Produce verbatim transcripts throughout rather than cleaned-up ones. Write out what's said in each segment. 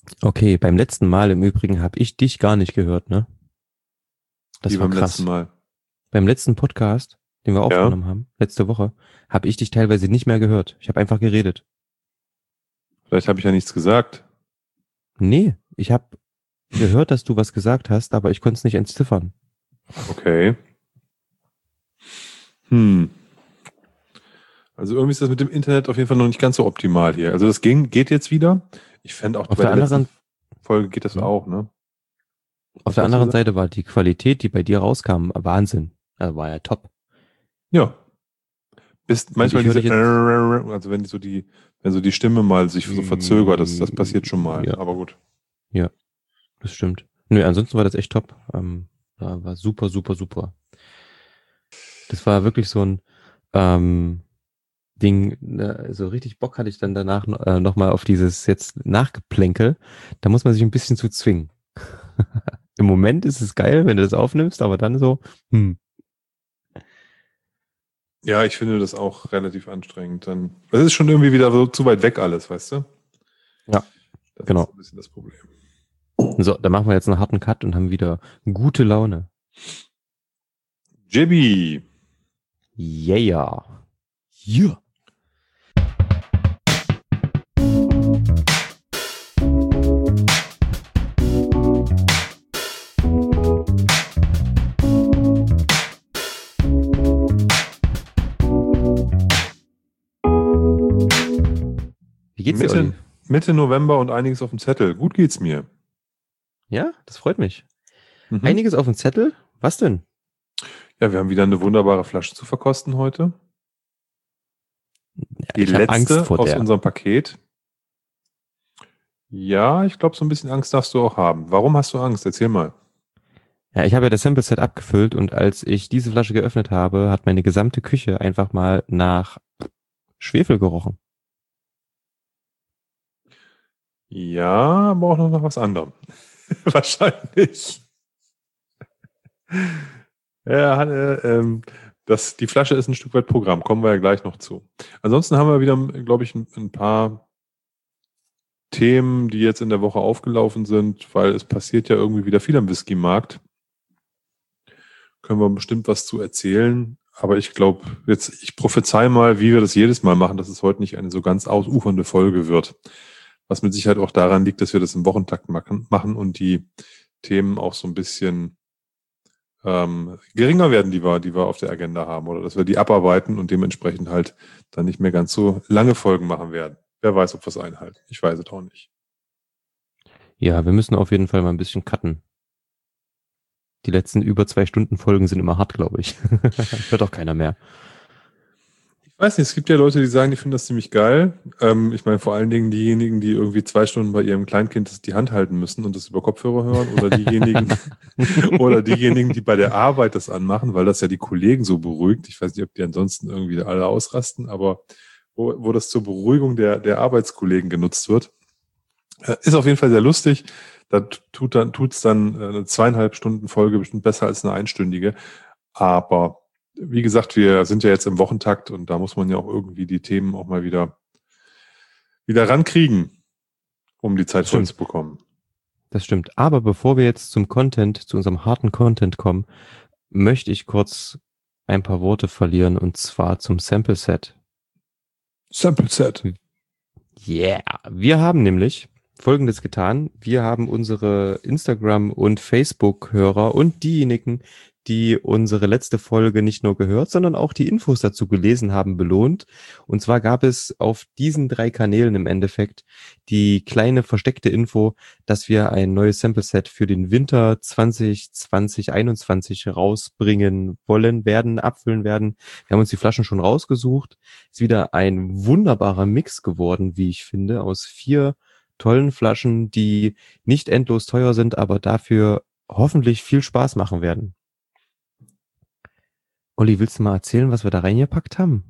Okay, beim letzten Mal im Übrigen habe ich dich gar nicht gehört, ne? Wie Das war beim letzten krass. Mal. Beim letzten Podcast, den wir Ja, aufgenommen haben, letzte Woche, habe ich dich teilweise nicht mehr gehört. Ich habe einfach geredet. vielleicht habe ich ja nichts gesagt. Nee, ich habe gehört, dass du was gesagt hast, aber ich konnte es nicht entziffern. Okay. Hm. Also irgendwie ist das mit dem Internet auf jeden Fall noch nicht ganz so optimal hier. Also das ging, geht jetzt wieder. Ich fände auch Auf bei der der letzten anderen, Folge geht das hm? auch, ne? Auf Was der wolltest du anderen sagen? Seite war die Qualität, die bei dir rauskam, Wahnsinn. Also war ja top. Ja. Bis Und manchmal ich höre diese, dich jetzt, also wenn die so die, wenn so die Stimme mal sich so verzögert, das, das passiert schon mal. ja, Aber gut. ja, das stimmt. Nö, ansonsten war das echt top. Ähm, war, war super, super, super. Das war wirklich so ein ähm, Ding, ne, so richtig Bock hatte ich dann danach no- äh, nochmal auf dieses jetzt Nachgeplänkel. Da muss man sich ein bisschen zu zwingen. Im Moment ist es geil, wenn du das aufnimmst, aber dann so, hm, Ja, ich finde das auch relativ anstrengend. Dann, das ist schon irgendwie wieder so zu weit weg alles, weißt du? ja, Das ist so genau. ein bisschen das Problem. So, dann machen wir jetzt einen harten Cut und haben wieder gute Laune. Jibby, Yeah. Yeah. Wie geht's dir, Mitte, Olli? Mitte November und einiges auf dem Zettel. Gut geht's mir. Ja, das freut mich. Mhm. Einiges auf dem Zettel? Was denn? Ja, wir haben wieder eine wunderbare Flasche zu verkosten heute. Ja, Die ich habe Angst letzte vor aus der. unserem Paket. Ja, ich glaube, so ein bisschen Angst darfst du auch haben. Warum hast du Angst? Erzähl mal. Ja, ich habe ja das Sample Set abgefüllt und als ich diese Flasche geöffnet habe, hat meine gesamte Küche einfach mal nach Schwefel gerochen. Ja, aber auch noch nach was anderem. Wahrscheinlich. Ja, hat, äh, ähm, das, die Flasche ist ein Stück weit Programm, kommen wir ja gleich noch zu. Ansonsten haben wir wieder, glaube ich, ein, ein paar Themen, die jetzt in der Woche aufgelaufen sind, weil es passiert ja irgendwie wieder viel am Whisky-Markt. Können wir bestimmt was zu erzählen. Aber ich glaube, jetzt, ich prophezei mal, wie wir das jedes Mal machen, dass es heute nicht eine so ganz ausufernde Folge wird. Was mit Sicherheit auch daran liegt, dass wir das im Wochentakt machen machen und die Themen auch so ein bisschen ähm, geringer werden, die wir, die wir auf der Agenda haben. Oder dass wir die abarbeiten und dementsprechend halt dann nicht mehr ganz so lange Folgen machen werden. Wer weiß, ob wir es einhalten. Ich weiß es auch nicht. Ja, wir müssen auf jeden Fall mal ein bisschen cutten. Die letzten über zwei Stunden Folgen sind immer hart, glaube ich. Hört auch keiner mehr. Ich weiß nicht, es gibt ja Leute, die sagen, die finden das ziemlich geil. Ähm, ich meine vor allen Dingen diejenigen, die irgendwie zwei Stunden bei ihrem Kleinkind das die Hand halten müssen und das über Kopfhörer hören oder diejenigen oder diejenigen, die bei der Arbeit das anmachen, weil das ja die Kollegen so beruhigt. Ich weiß nicht, ob die ansonsten irgendwie alle ausrasten, aber wo, wo das zur Beruhigung der, der Arbeitskollegen genutzt wird, äh, ist auf jeden Fall sehr lustig. Da tut dann, tut's dann äh, eine zweieinhalb Stunden Folge bestimmt besser als eine einstündige. Aber wie gesagt, wir sind ja jetzt im Wochentakt und da muss man ja auch irgendwie die Themen auch mal wieder, wieder rankriegen, um die Zeit Das voll stimmt, zu bekommen. das stimmt. Aber bevor wir jetzt zum Content, zu unserem harten Content kommen, möchte ich kurz ein paar Worte verlieren und zwar zum Sample Set. Sample Set. Yeah. Wir haben nämlich Folgendes getan. Wir haben unsere Instagram- und Facebook-Hörer und diejenigen, die unsere letzte Folge nicht nur gehört, sondern auch die Infos dazu gelesen haben, belohnt. Und zwar gab es auf diesen drei Kanälen im Endeffekt die kleine versteckte Info, dass wir ein neues Sample-Set für den Winter zwanzig zwanzig einundzwanzig rausbringen wollen, werden, abfüllen werden. Wir haben uns die Flaschen schon rausgesucht. Ist wieder ein wunderbarer Mix geworden, wie ich finde, aus vier tollen Flaschen, die nicht endlos teuer sind, aber dafür hoffentlich viel Spaß machen werden. Olli, willst du mal erzählen, was wir da reingepackt haben?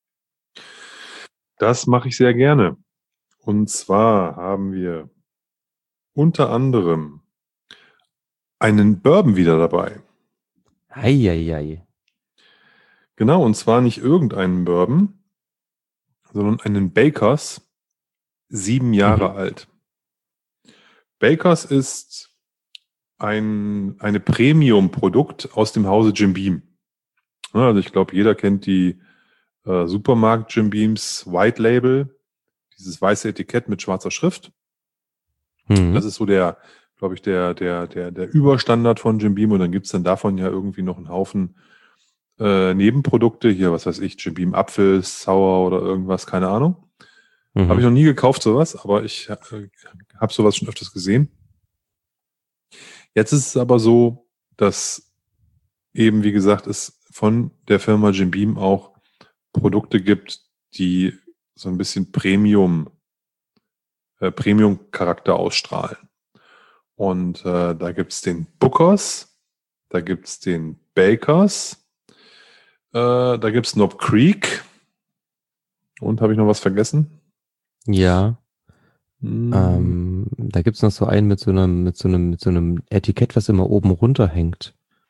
Das mache ich sehr gerne. Und zwar haben wir unter anderem einen Bourbon wieder dabei. Eieiei. Genau, und zwar nicht irgendeinen Bourbon, sondern einen Bakers, sieben Jahre Mhm. alt. Bakers ist ein eine Premium-Produkt aus dem Hause Jim Beam. Ja, also ich glaube, jeder kennt die äh, Supermarkt Jim Beams White Label, dieses weiße Etikett mit schwarzer Schrift. Mhm. Das ist so der, glaube ich, der, der, der, der Überstandard von Jim Beam und dann gibt's dann davon ja irgendwie noch einen Haufen äh, Nebenprodukte. Hier, was weiß ich, Jim Beam Apfel, Sour oder irgendwas, keine Ahnung. Mhm. Habe ich noch nie gekauft, sowas, aber ich äh, habe sowas schon öfters gesehen. Jetzt ist es aber so, dass eben, wie gesagt, es von der Firma Jim Beam auch Produkte gibt, die so ein bisschen Premium, äh, Premium-Charakter ausstrahlen. Und äh, da gibt's den Bookers, da gibt's den Bakers, äh, da gibt's Knob Creek. Und habe ich noch was vergessen? Ja, Hm. ähm, da gibt's noch so einen mit so einem, mit so einem, mit so einem Etikett, was immer oben runterhängt.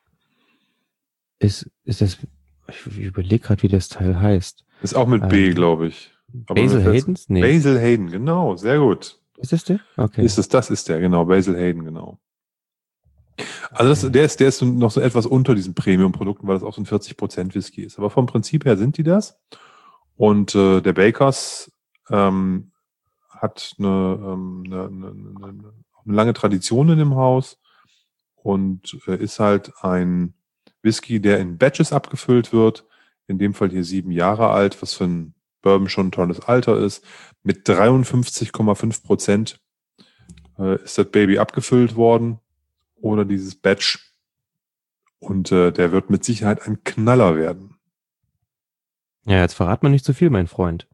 Ist, ist das, ich überlege gerade, wie das Teil heißt. Ist auch mit B, Ähm, glaube ich. Aber Basil mir fällt's- Haydens? Nee. Basil Hayden, genau, sehr gut. Ist das der? Okay. Ist es, das ist der, genau, Basil Hayden, genau. Also das, Okay. der ist, der ist noch so etwas unter diesen Premium-Produkten, weil das auch so ein vierzig Prozent Whisky ist. Aber vom Prinzip her sind die das. Und äh, der Bakers ähm, hat eine, ähm, eine, eine, eine, eine lange Tradition in dem Haus und äh, ist halt ein Whisky, der in Batches abgefüllt wird. In dem Fall hier sieben Jahre alt, was für ein Bourbon schon ein tolles Alter ist. Mit dreiundfünfzig Komma fünf Prozent äh, ist das Baby abgefüllt worden. Oder dieses Batch. Und äh, der wird mit Sicherheit ein Knaller werden. Ja, jetzt verrat man nicht zu viel, mein Freund.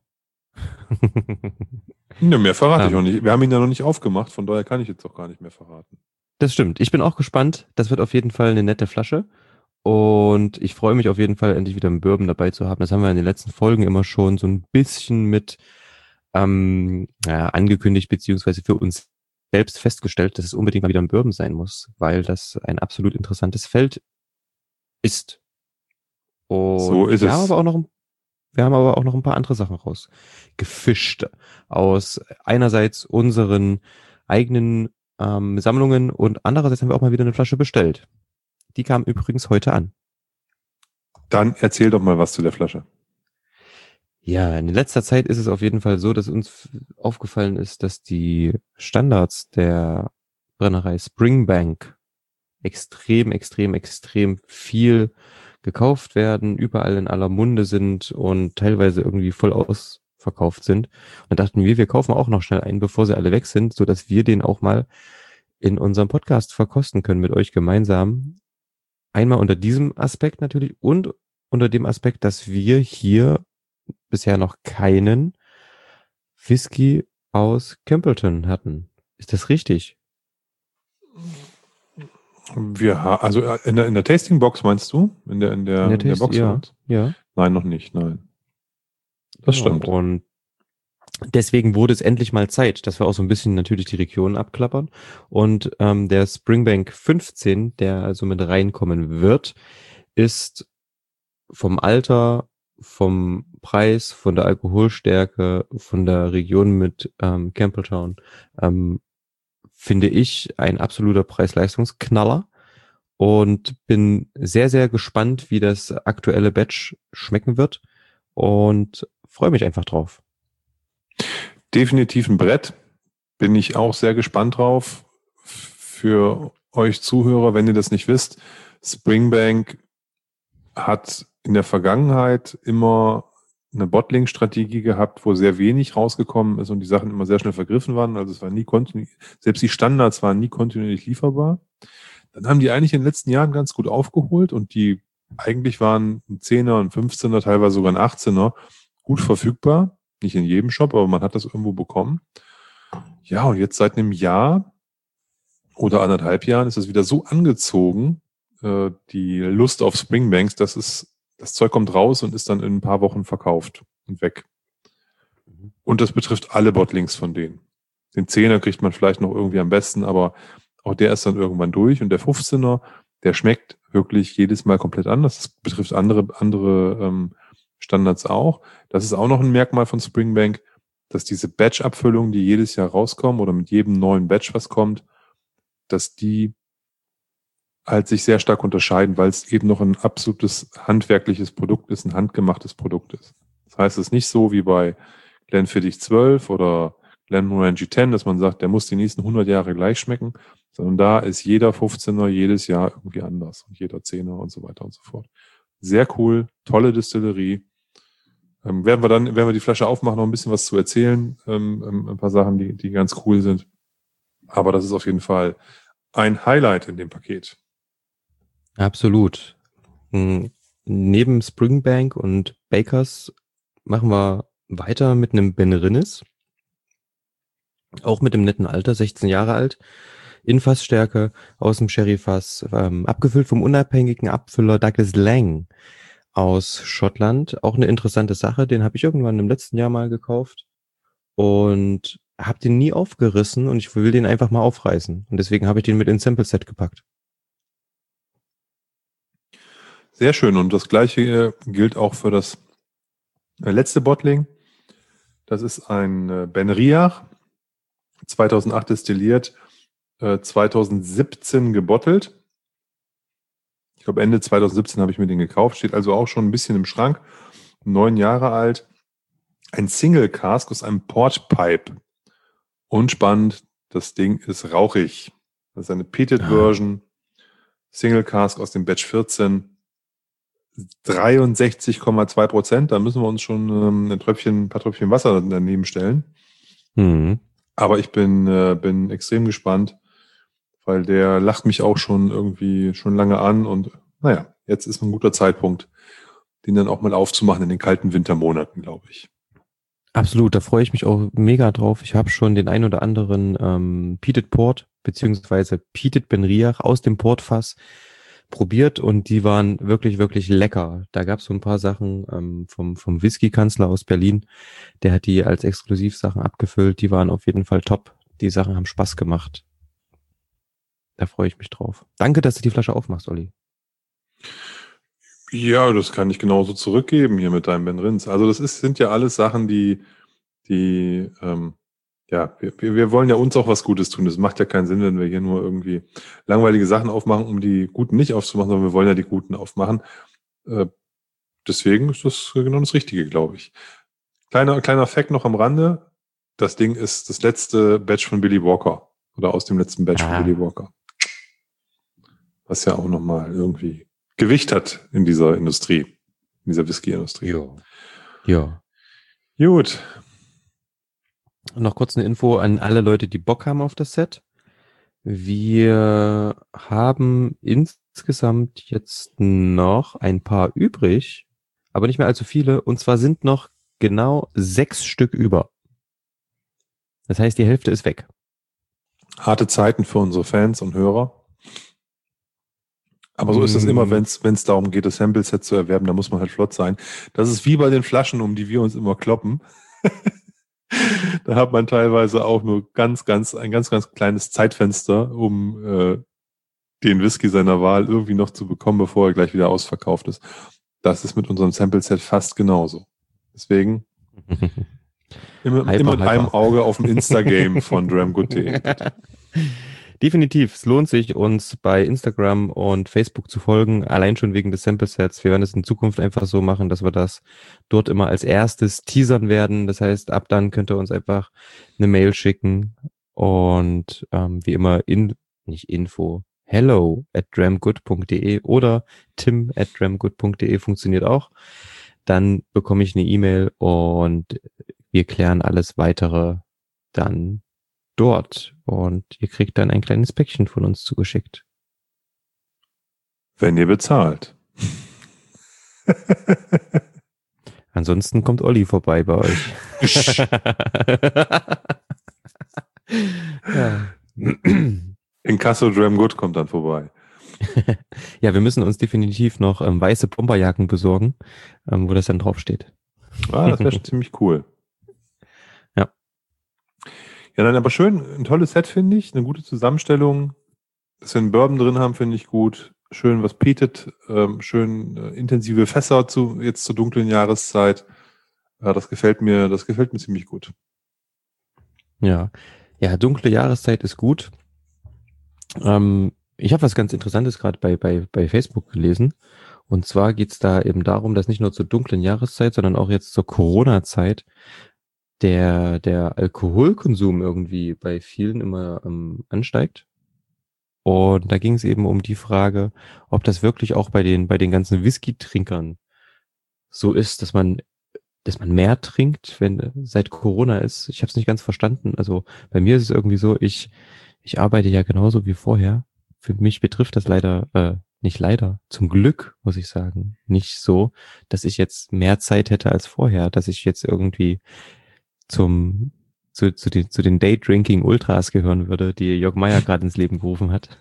Ja, mehr verrate ich Ähm. auch nicht. Wir haben ihn ja noch nicht aufgemacht, von daher kann ich jetzt auch gar nicht mehr verraten. Das stimmt. Ich bin auch gespannt. Das wird auf jeden Fall eine nette Flasche. Und ich freue mich auf jeden Fall, endlich wieder einen Bourbon dabei zu haben. Das haben wir in den letzten Folgen immer schon so ein bisschen mit ähm, ja, angekündigt, beziehungsweise für uns selbst festgestellt, dass es unbedingt mal wieder ein Bourbon sein muss, weil das ein absolut interessantes Feld ist. Und So ist wir es. haben aber auch noch, wir haben aber auch noch ein paar andere Sachen rausgefischt aus einerseits unseren eigenen ähm, Sammlungen und andererseits haben wir auch mal wieder eine Flasche bestellt. Die kam übrigens heute an. Dann erzähl doch mal was zu der Flasche. Ja, in letzter Zeit ist es auf jeden Fall so, dass uns aufgefallen ist, dass die Standards der Brennerei Springbank extrem, extrem, extrem viel gekauft werden, überall in aller Munde sind und teilweise irgendwie voll ausverkauft sind. Und dachten wir, wir kaufen auch noch schnell einen, bevor sie alle weg sind, so dass wir den auch mal in unserem Podcast verkosten können mit euch gemeinsam. Einmal unter diesem Aspekt natürlich und unter dem Aspekt, dass wir hier bisher noch keinen Whisky aus Campbellton hatten. Ist das richtig? Wir ha- also äh, in der, in der Tasting Box meinst du? In der, in der, In der in der Taste- Box? ja, oder was? ja. Nein, noch nicht, nein. Das Ja, stimmt. Und deswegen wurde es endlich mal Zeit, dass wir auch so ein bisschen natürlich die Region abklappern. Und ähm, der Springbank fünfzehn, der also mit reinkommen wird, ist vom Alter, vom Preis, von der Alkoholstärke, von der Region mit ähm, Campbelltown, ähm, finde ich ein absoluter Preis-Leistungsknaller und bin sehr, sehr gespannt, wie das aktuelle Batch schmecken wird und freue mich einfach drauf. Definitiv ein Brett. Bin ich auch sehr gespannt drauf. Für euch Zuhörer, wenn ihr das nicht wisst, Springbank hat in der Vergangenheit immer eine Bottling-Strategie gehabt, wo sehr wenig rausgekommen ist und die Sachen immer sehr schnell vergriffen waren. Also es war nie kontinuierlich, selbst die Standards waren nie kontinuierlich lieferbar. Dann haben die eigentlich in den letzten Jahren ganz gut aufgeholt und die eigentlich waren ein Zehner, ein Fünfzehner, teilweise sogar ein Achtzehner gut verfügbar. Nicht in jedem Shop, aber man hat das irgendwo bekommen. Ja, und jetzt seit einem Jahr oder anderthalb Jahren ist es wieder so angezogen, äh, die Lust auf Springbanks, dass es das Zeug kommt raus und ist dann in ein paar Wochen verkauft und weg. Und das betrifft alle Bottlings von denen. Den Zehner kriegt man vielleicht noch irgendwie am besten, aber auch der ist dann irgendwann durch. Und der fünfzehner, der schmeckt wirklich jedes Mal komplett anders. Das betrifft andere, andere ähm, Standards auch. Das ist auch noch ein Merkmal von Springbank. dass diese Batch-Abfüllungen, die jedes Jahr rauskommen oder mit jedem neuen Batch was kommt, dass die halt sich sehr stark unterscheiden, weil es eben noch ein absolutes handwerkliches Produkt ist, ein handgemachtes Produkt ist. Das heißt, es ist nicht so wie bei Glenfiddich zwölf oder Glenmorangie zehn, dass man sagt, der muss die nächsten hundert Jahre gleich schmecken, sondern da ist jeder fünfzehner jedes Jahr irgendwie anders und jeder zehner und so weiter und so fort. Sehr cool, tolle Distillerie. Ähm, werden wir dann, werden wir die Flasche aufmachen, noch ein bisschen was zu erzählen, ähm, ähm, ein paar Sachen, die, die ganz cool sind. Aber das ist auf jeden Fall ein Highlight in dem Paket. Absolut. Hm, Neben Springbank und Bakers machen wir weiter mit einem Benrinnes. Auch mit dem netten Alter, sechzehn Jahre alt. In Fassstärke, aus dem Sherryfass, ähm, abgefüllt vom unabhängigen Abfüller Douglas Lang aus Schottland. Auch eine interessante Sache, den habe ich irgendwann im letzten Jahr mal gekauft und habe den nie aufgerissen und ich will den einfach mal aufreißen. Und deswegen habe ich den mit ins Sample Set gepackt. Sehr schön. Und das Gleiche gilt auch für das letzte Bottling. Das ist ein Benriach, zweitausendacht destilliert, zweitausendsiebzehn gebottelt. Ich glaube, Ende zweitausendsiebzehn habe ich mir den gekauft. Steht also auch schon ein bisschen im Schrank. Neun Jahre alt. Ein Single Cask aus einem Port Pipe. Und spannend, das Ding ist rauchig. Das ist eine Peated Version. Single Cask aus dem Batch vierzehn. dreiundsechzig Komma zwei Prozent. Da müssen wir uns schon ähm, ein Tröpfchen, ein paar Tröpfchen Wasser daneben stellen. Mhm. Aber ich bin, äh, bin extrem gespannt, weil der lacht mich auch schon irgendwie schon lange an. Und naja, jetzt ist ein guter Zeitpunkt, den dann auch mal aufzumachen in den kalten Wintermonaten, glaube ich. Absolut, da freue ich mich auch mega drauf. Ich habe schon den ein oder anderen ähm, Peated Port beziehungsweise Peated Benriach aus dem Portfass probiert und die waren wirklich, wirklich lecker. Da gab es so ein paar Sachen ähm, vom, vom Whisky-Kanzler aus Berlin, der hat die als Exklusivsachen abgefüllt. Die waren auf jeden Fall top. Die Sachen haben Spaß gemacht. Da freue ich mich drauf. Danke, dass du die Flasche aufmachst, Olli. Ja, das kann ich genauso zurückgeben hier mit deinem Benrins. Also das ist, sind ja alles Sachen, die, die, ähm, ja, wir, wir wollen ja uns auch was Gutes tun. Das macht ja keinen Sinn, wenn wir hier nur irgendwie langweilige Sachen aufmachen, um die Guten nicht aufzumachen, sondern wir wollen ja die Guten aufmachen. Äh, deswegen ist das genau das Richtige, glaube ich. Kleiner, kleiner Fact noch am Rande. Das Ding ist das letzte Batch von Billy Walker. Oder aus dem letzten Batch Ah. von Billy Walker. Was ja auch nochmal irgendwie Gewicht hat in dieser Industrie, in dieser Whisky-Industrie. Ja. Ja. Gut. Noch kurz eine Info an alle Leute, die Bock haben auf das Set. Wir haben insgesamt jetzt noch ein paar übrig, aber nicht mehr allzu viele. Und zwar sind noch genau sechs Stück über. Das heißt, die Hälfte ist weg. Harte Zeiten für unsere Fans und Hörer. Aber so ist es immer, wenn es darum geht, das Sample-Set zu erwerben, da muss man halt flott sein. Das ist wie bei den Flaschen, um die wir uns immer kloppen. Da hat man teilweise auch nur ganz, ganz, ein ganz, ganz kleines Zeitfenster, um äh, den Whisky seiner Wahl irgendwie noch zu bekommen, bevor er gleich wieder ausverkauft ist. Das ist mit unserem Sample-Set fast genauso. Deswegen immer, Hyper, immer mit hyper. einem Auge auf dem Insta-Game von dramgood punkt de. Definitiv, es lohnt sich, uns bei Instagram und Facebook zu folgen, allein schon wegen des Sample-Sets. Wir werden es in Zukunft einfach so machen, dass wir das dort immer als erstes teasern werden. Das heißt, ab dann könnt ihr uns einfach eine Mail schicken und ähm, wie immer in, nicht Info, hello at dramgood punkt de oder tim at dramgood punkt de funktioniert auch. Dann bekomme ich eine E-Mail und wir klären alles weitere dann dort und ihr kriegt dann ein kleines Päckchen von uns zugeschickt. Wenn ihr bezahlt. Ansonsten kommt Olli vorbei bei euch. Ja. Inkasso Dramgood kommt dann vorbei. Ja, wir müssen uns definitiv noch ähm, weiße Bomberjacken besorgen, ähm, wo das dann draufsteht. Ah, das wäre schon ziemlich cool. Ja. Ja, dann aber schön, ein tolles Set, finde ich. Eine gute Zusammenstellung. Dass wir einen Bourbon drin haben, finde ich gut. Schön was peated, ähm, schön äh, intensive Fässer zu, jetzt zur dunklen Jahreszeit. Ja, das gefällt mir, das gefällt mir ziemlich gut. Ja, ja, dunkle Jahreszeit ist gut. Ähm, ich habe was ganz Interessantes gerade bei, bei, bei Facebook gelesen. Und zwar geht's da eben darum, dass nicht nur zur dunklen Jahreszeit, sondern auch jetzt zur Corona-Zeit der, der Alkoholkonsum irgendwie bei vielen immer ähm, ansteigt. Und da ging es eben um die Frage, ob das wirklich auch bei den, bei den ganzen Whisky-Trinkern so ist, dass man, dass man mehr trinkt, wenn seit Corona ist. Ich habe es nicht ganz verstanden. Also bei mir ist es irgendwie so, ich, ich arbeite ja genauso wie vorher. Für mich betrifft das leider, äh, nicht leider, zum Glück, muss ich sagen, nicht so, dass ich jetzt mehr Zeit hätte als vorher, dass ich jetzt irgendwie zum, zu, zu den, zu den Daydrinking Ultras gehören würde, die Jörg Meier gerade ins Leben gerufen hat.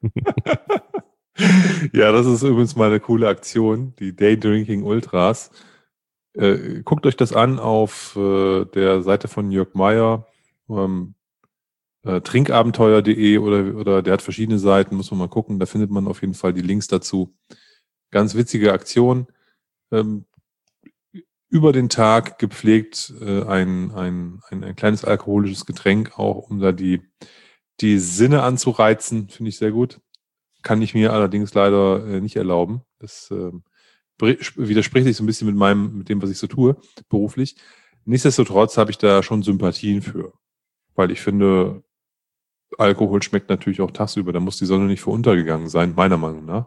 Ja, das ist übrigens mal eine coole Aktion, die Day Drinking Ultras. Äh, guckt euch das an auf äh, der Seite von Jörg Meier, ähm, äh, trinkabenteuer punkt de oder, oder der hat verschiedene Seiten, muss man mal gucken, da findet man auf jeden Fall die Links dazu. Ganz witzige Aktion. Ähm, über den Tag gepflegt äh, ein, ein, ein, ein kleines alkoholisches Getränk, auch um da die, die Sinne anzureizen, finde ich sehr gut. Kann ich mir allerdings leider äh, nicht erlauben. Das äh, widerspricht sich so ein bisschen mit meinem, mit dem, was ich so tue, beruflich. Nichtsdestotrotz habe ich da schon Sympathien für. Weil ich finde, Alkohol schmeckt natürlich auch tagsüber. Da muss die Sonne nicht für untergegangen sein, meiner Meinung nach.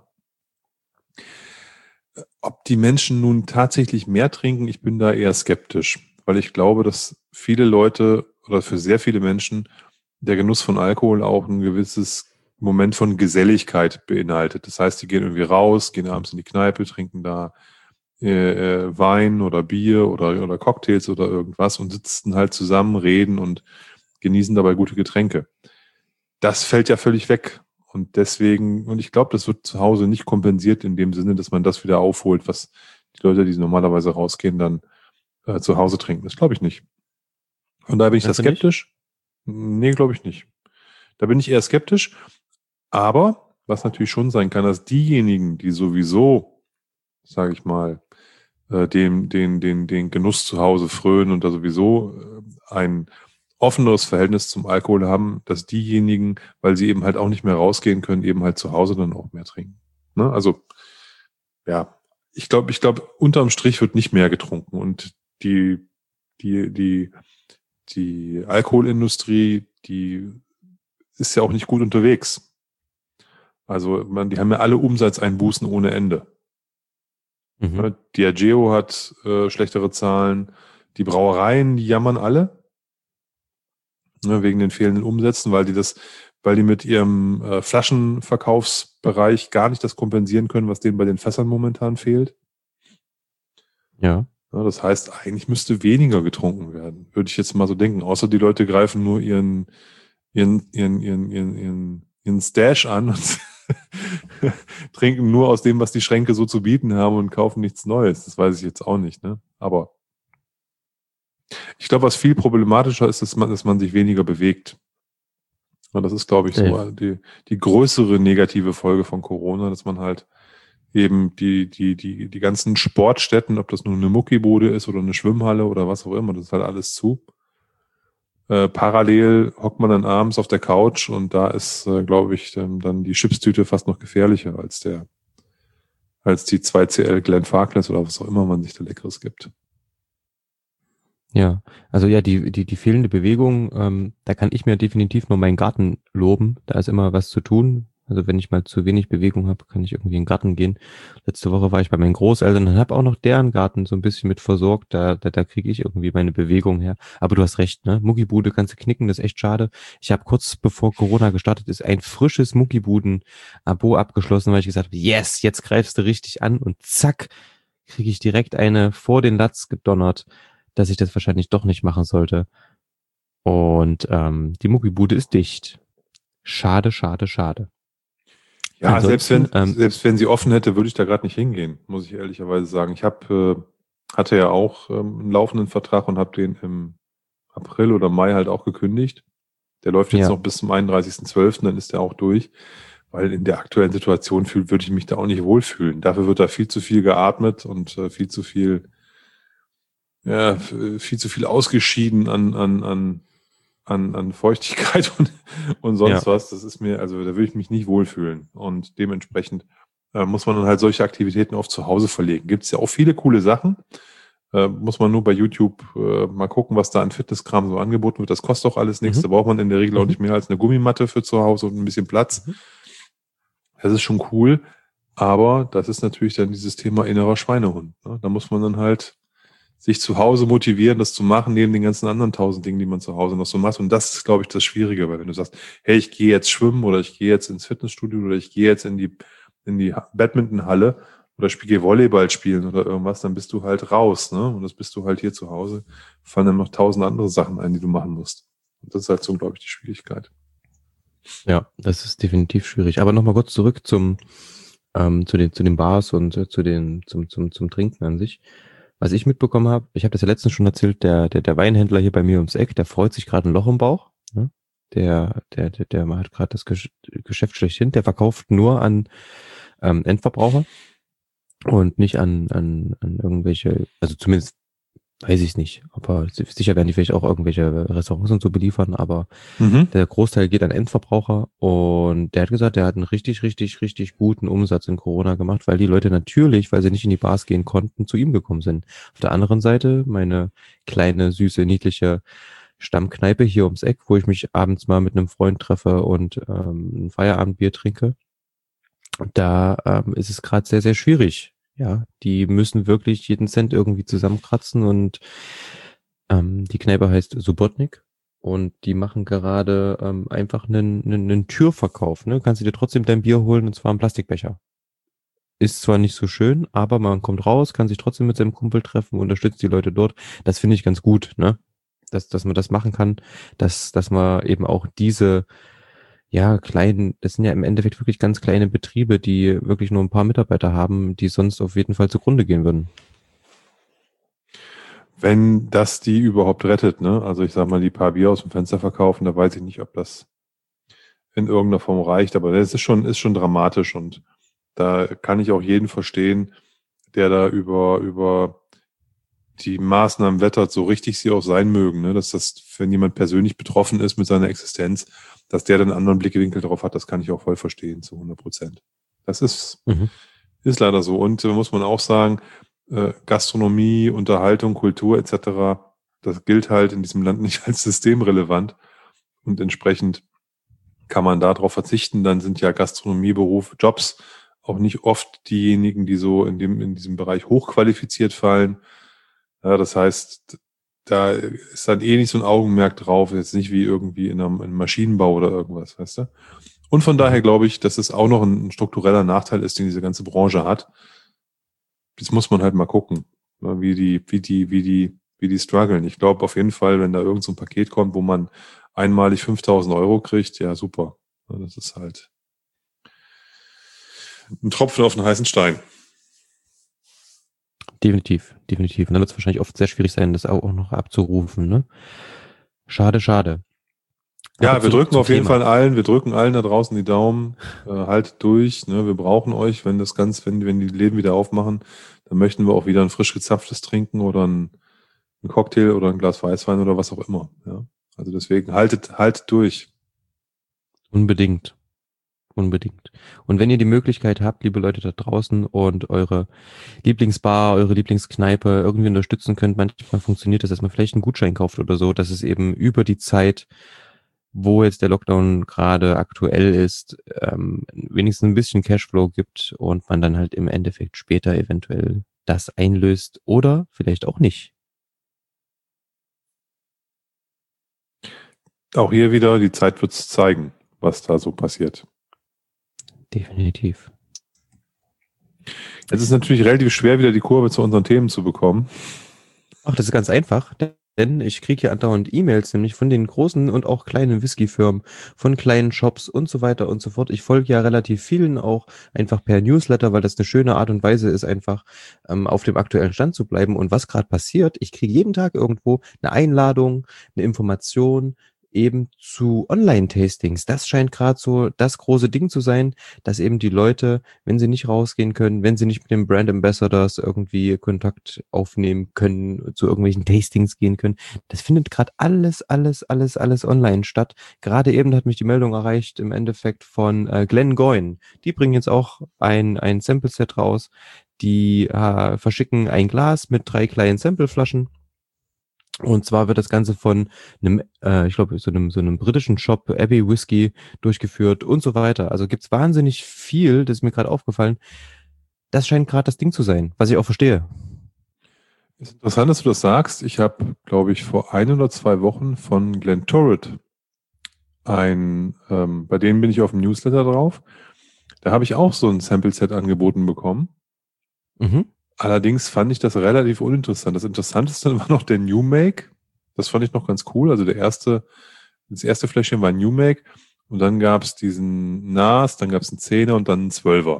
Ob die Menschen nun tatsächlich mehr trinken, ich bin da eher skeptisch. Weil ich glaube, dass viele Leute oder für sehr viele Menschen der Genuss von Alkohol auch ein gewisses Moment von Geselligkeit beinhaltet. Das heißt, die gehen irgendwie raus, gehen abends in die Kneipe, trinken da äh, äh, Wein oder Bier oder, oder Cocktails oder irgendwas und sitzen halt zusammen, reden und genießen dabei gute Getränke. Das fällt ja völlig weg. Und deswegen, und ich glaube, das wird zu Hause nicht kompensiert in dem Sinne, dass man das wieder aufholt, was die Leute, die normalerweise rausgehen, dann äh, zu Hause trinken. Das glaube ich nicht. Und da bin ich da skeptisch. Nee, glaube ich nicht. Da bin ich eher skeptisch. Aber was natürlich schon sein kann, dass diejenigen, die sowieso, sage ich mal, äh, dem, den, den, den Genuss zu Hause frönen und da sowieso äh, ein offeneres Verhältnis zum Alkohol haben, dass diejenigen, weil sie eben halt auch nicht mehr rausgehen können, eben halt zu Hause dann auch mehr trinken. Ne? Also, ja, ich glaube, ich glaube, unterm Strich wird nicht mehr getrunken und die, die, die, die Alkoholindustrie, die ist ja auch nicht gut unterwegs. Also, man, die haben ja alle Umsatzeinbußen ohne Ende. Mhm. Diageo hat äh, schlechtere Zahlen. Die Brauereien, die jammern alle. Ne, wegen den fehlenden Umsätzen, weil die das, weil die mit ihrem äh, Flaschenverkaufsbereich gar nicht das kompensieren können, was denen bei den Fässern momentan fehlt. Ja. Ja, das heißt, eigentlich müsste weniger getrunken werden, würde ich jetzt mal so denken. Außer die Leute greifen nur ihren, ihren, ihren, ihren, ihren, ihren, ihren Stash an und trinken nur aus dem, was die Schränke so zu bieten haben und kaufen nichts Neues. Das weiß ich jetzt auch nicht, ne? Aber ich glaube, was viel problematischer ist, dass man, dass man sich weniger bewegt. Und das ist, glaube ich, so die, die größere negative Folge von Corona, dass man halt eben die, die, die, die ganzen Sportstätten, ob das nun eine Muckibude ist oder eine Schwimmhalle oder was auch immer, das ist halt alles zu. Äh, parallel hockt man dann abends auf der Couch und da ist, äh, glaube ich, dann, dann die Chipstüte fast noch gefährlicher als der, als die zwei C L Glenfarclas oder was auch immer man sich da Leckeres gibt. Ja, also ja, die, die, die fehlende Bewegung, ähm, da kann ich mir definitiv nur meinen Garten loben. Da ist immer was zu tun. Also wenn ich mal zu wenig Bewegung habe, kann ich irgendwie in den Garten gehen. Letzte Woche war ich bei meinen Großeltern und habe auch noch deren Garten so ein bisschen mit versorgt. Da, da, da kriege ich irgendwie meine Bewegung her. Aber du hast recht, ne? Muckibude kannst du knicken, das ist echt schade. Ich habe kurz bevor Corona gestartet ist, ein frisches Muckibuden-Abo abgeschlossen, weil ich gesagt habe, yes, jetzt greifst du richtig an und zack, kriege ich direkt eine vor den Latz gedonnert, dass ich das wahrscheinlich doch nicht machen sollte. Und ähm, die Muckibude ist dicht. Schade, schade, schade. Ja, selbst wenn, ähm, selbst wenn sie offen hätte, würde ich da gerade nicht hingehen, muss ich ehrlicherweise sagen. Ich habe, äh, hatte ja auch ähm, einen laufenden Vertrag und habe den im April oder Mai halt auch gekündigt. Der läuft jetzt ja noch bis zum einunddreißigsten zwölften dann ist der auch durch. Weil in der aktuellen Situation fühl, würde ich mich da auch nicht wohlfühlen. Dafür wird da viel zu viel geatmet und äh, viel zu viel ja, viel zu viel ausgeschieden an, an, an, an, an Feuchtigkeit und, und sonst Ja. was. Das ist mir, also da würde ich mich nicht wohlfühlen. Und dementsprechend äh, muss man dann halt solche Aktivitäten oft zu Hause verlegen. Gibt es ja auch viele coole Sachen. Äh, muss man nur bei YouTube äh, mal gucken, was da an Fitnesskram so angeboten wird. Das kostet auch alles nichts. Mhm. Da braucht man in der Regel auch Mhm. nicht mehr als eine Gummimatte für zu Hause und ein bisschen Platz. Mhm. Das ist schon cool. Aber das ist natürlich dann dieses Thema innerer Schweinehund. Ne? Da muss man dann halt sich zu Hause motivieren, das zu machen, neben den ganzen anderen tausend Dingen, die man zu Hause noch so macht. Und das ist, glaube ich, das Schwierige, weil wenn du sagst, hey, ich gehe jetzt schwimmen oder ich gehe jetzt ins Fitnessstudio oder ich gehe jetzt in die, in die Badmintonhalle oder spiele Volleyball spielen oder irgendwas, dann bist du halt raus, ne? Und das bist du halt hier zu Hause. Fallen dann noch tausend andere Sachen ein, die du machen musst. Und das ist halt so, glaube ich, die Schwierigkeit. Ja, das ist definitiv schwierig. Aber nochmal kurz zurück zum, ähm, zu den, zu den Bars und äh, zu den, zum, zum, zum Trinken an sich. Was ich mitbekommen habe, ich habe das ja letztens schon erzählt, der, der, der Weinhändler hier bei mir ums Eck, der freut sich gerade ein Loch im Bauch. Ne? Der, der, der, der hat gerade das Gesch- Geschäft schlechthin, der verkauft nur an ähm, Endverbraucher und nicht an, an, an irgendwelche, also zumindest weiß ich nicht, aber sicher werden die vielleicht auch irgendwelche Restaurants und so beliefern, aber Mhm. der Großteil geht an Endverbraucher und der hat gesagt, der hat einen richtig, richtig, richtig guten Umsatz in Corona gemacht, weil die Leute natürlich, weil sie nicht in die Bars gehen konnten, zu ihm gekommen sind. Auf der anderen Seite meine kleine, süße, niedliche Stammkneipe hier ums Eck, wo ich mich abends mal mit einem Freund treffe und ähm, ein Feierabendbier trinke. Da ähm, ist es gerade sehr, sehr schwierig. Ja, die müssen wirklich jeden Cent irgendwie zusammenkratzen und ähm, die Kneipe heißt Subotnik und die machen gerade ähm, einfach einen, einen, einen Türverkauf. Ne? Kannst du dir trotzdem dein Bier holen und zwar im Plastikbecher. Ist zwar nicht so schön, aber man kommt raus, kann sich trotzdem mit seinem Kumpel treffen, unterstützt die Leute dort. Das finde ich ganz gut, ne? Dass, dass man das machen kann, dass, dass man eben auch diese ja, kleinen, das sind ja im Endeffekt wirklich ganz kleine Betriebe, die wirklich nur ein paar Mitarbeiter haben, die sonst auf jeden Fall zugrunde gehen würden. Wenn das die überhaupt rettet, ne? Also ich sag mal, die paar Bier aus dem Fenster verkaufen, da weiß ich nicht, ob das in irgendeiner Form reicht, aber das ist schon, ist schon dramatisch und da kann ich auch jeden verstehen, der da über, über die Maßnahmen wettert, so richtig sie auch sein mögen, ne? Dass das, wenn jemand persönlich betroffen ist mit seiner Existenz, dass der dann einen anderen Blickwinkel drauf hat, das kann ich auch voll verstehen, zu hundert Prozent. Das ist, Mhm. ist leider so. Und da muss man auch sagen, äh, Gastronomie, Unterhaltung, Kultur et cetera, das gilt halt in diesem Land nicht als systemrelevant. Und entsprechend kann man darauf verzichten. Dann sind ja Gastronomieberuf, Jobs auch nicht oft diejenigen, die so in dem, in diesem Bereich hochqualifiziert fallen. Ja, das heißt, da ist dann eh nicht so ein Augenmerk drauf, jetzt nicht wie irgendwie in einem, in einem Maschinenbau oder irgendwas, weißt du? Und von daher glaube ich, dass es auch noch ein, ein struktureller Nachteil ist, den diese ganze Branche hat. Das muss man halt mal gucken, ne, wie die, wie die, wie die, wie die strugglen. Ich glaube auf jeden Fall, wenn da irgend so ein Paket kommt, wo man einmalig fünftausend Euro kriegt, ja super. Ja, das ist halt ein Tropfen auf den heißen Stein. Definitiv, definitiv. Und dann wird es wahrscheinlich oft sehr schwierig sein, das auch noch abzurufen, ne? Schade, schade. Ja, Aber wir zurück drücken zum auf jeden Thema. Fall allen, wir drücken allen da draußen die Daumen, äh, haltet durch, ne, wir brauchen euch, wenn das ganz, wenn, wenn die Läden wieder aufmachen, dann möchten wir auch wieder ein frisch gezapftes trinken oder ein, ein Cocktail oder ein Glas Weißwein oder was auch immer, ja. Also deswegen haltet, haltet durch. Unbedingt. Unbedingt. Und wenn ihr die Möglichkeit habt, liebe Leute da draußen und eure Lieblingsbar, eure Lieblingskneipe irgendwie unterstützen könnt, manchmal funktioniert das, dass man vielleicht einen Gutschein kauft oder so, dass es eben über die Zeit, wo jetzt der Lockdown gerade aktuell ist, ähm, wenigstens ein bisschen Cashflow gibt und man dann halt im Endeffekt später eventuell das einlöst oder vielleicht auch nicht. Auch hier wieder, die Zeit wird's zeigen, was da so passiert. Definitiv. Es ist natürlich relativ schwer, wieder die Kurve zu unseren Themen zu bekommen. Ach, das ist ganz einfach, denn ich kriege hier andauernd E-Mails, nämlich von den großen und auch kleinen Whisky-Firmen, von kleinen Shops und so weiter und so fort. Ich folge ja relativ vielen auch einfach per Newsletter, weil das eine schöne Art und Weise ist, einfach ähm, auf dem aktuellen Stand zu bleiben. Und was gerade passiert, ich kriege jeden Tag irgendwo eine Einladung, eine Information, eben zu Online-Tastings. Das scheint gerade so das große Ding zu sein, dass eben die Leute, wenn sie nicht rausgehen können, wenn sie nicht mit den Brand Ambassadors irgendwie Kontakt aufnehmen können, zu irgendwelchen Tastings gehen können, das findet gerade alles, alles, alles, alles online statt. Gerade eben hat mich die Meldung erreicht im Endeffekt von äh, Glengoyne. Die bringen jetzt auch ein, ein Sample-Set raus. Die äh, verschicken ein Glas mit drei kleinen Sampleflaschen. Und zwar wird das Ganze von einem, äh, ich glaube, so einem, so einem britischen Shop, Abbey Whisky, durchgeführt und so weiter. Also gibt's wahnsinnig viel, das ist mir gerade aufgefallen. Das scheint gerade das Ding zu sein, was ich auch verstehe. Ist interessant, dass du das sagst. Ich habe, glaube ich, vor ein oder zwei Wochen von Glen Torrett ein, ähm, bei denen bin ich auf dem Newsletter drauf. Da habe ich auch so ein Sample-Set angeboten bekommen. Mhm. Allerdings fand ich das relativ uninteressant. Das Interessanteste war noch der New Make. Das fand ich noch ganz cool. Also der erste, das erste Fläschchen war New Make und dann gab es diesen Nas, dann gab es einen Zehner und dann einen Zwölfer.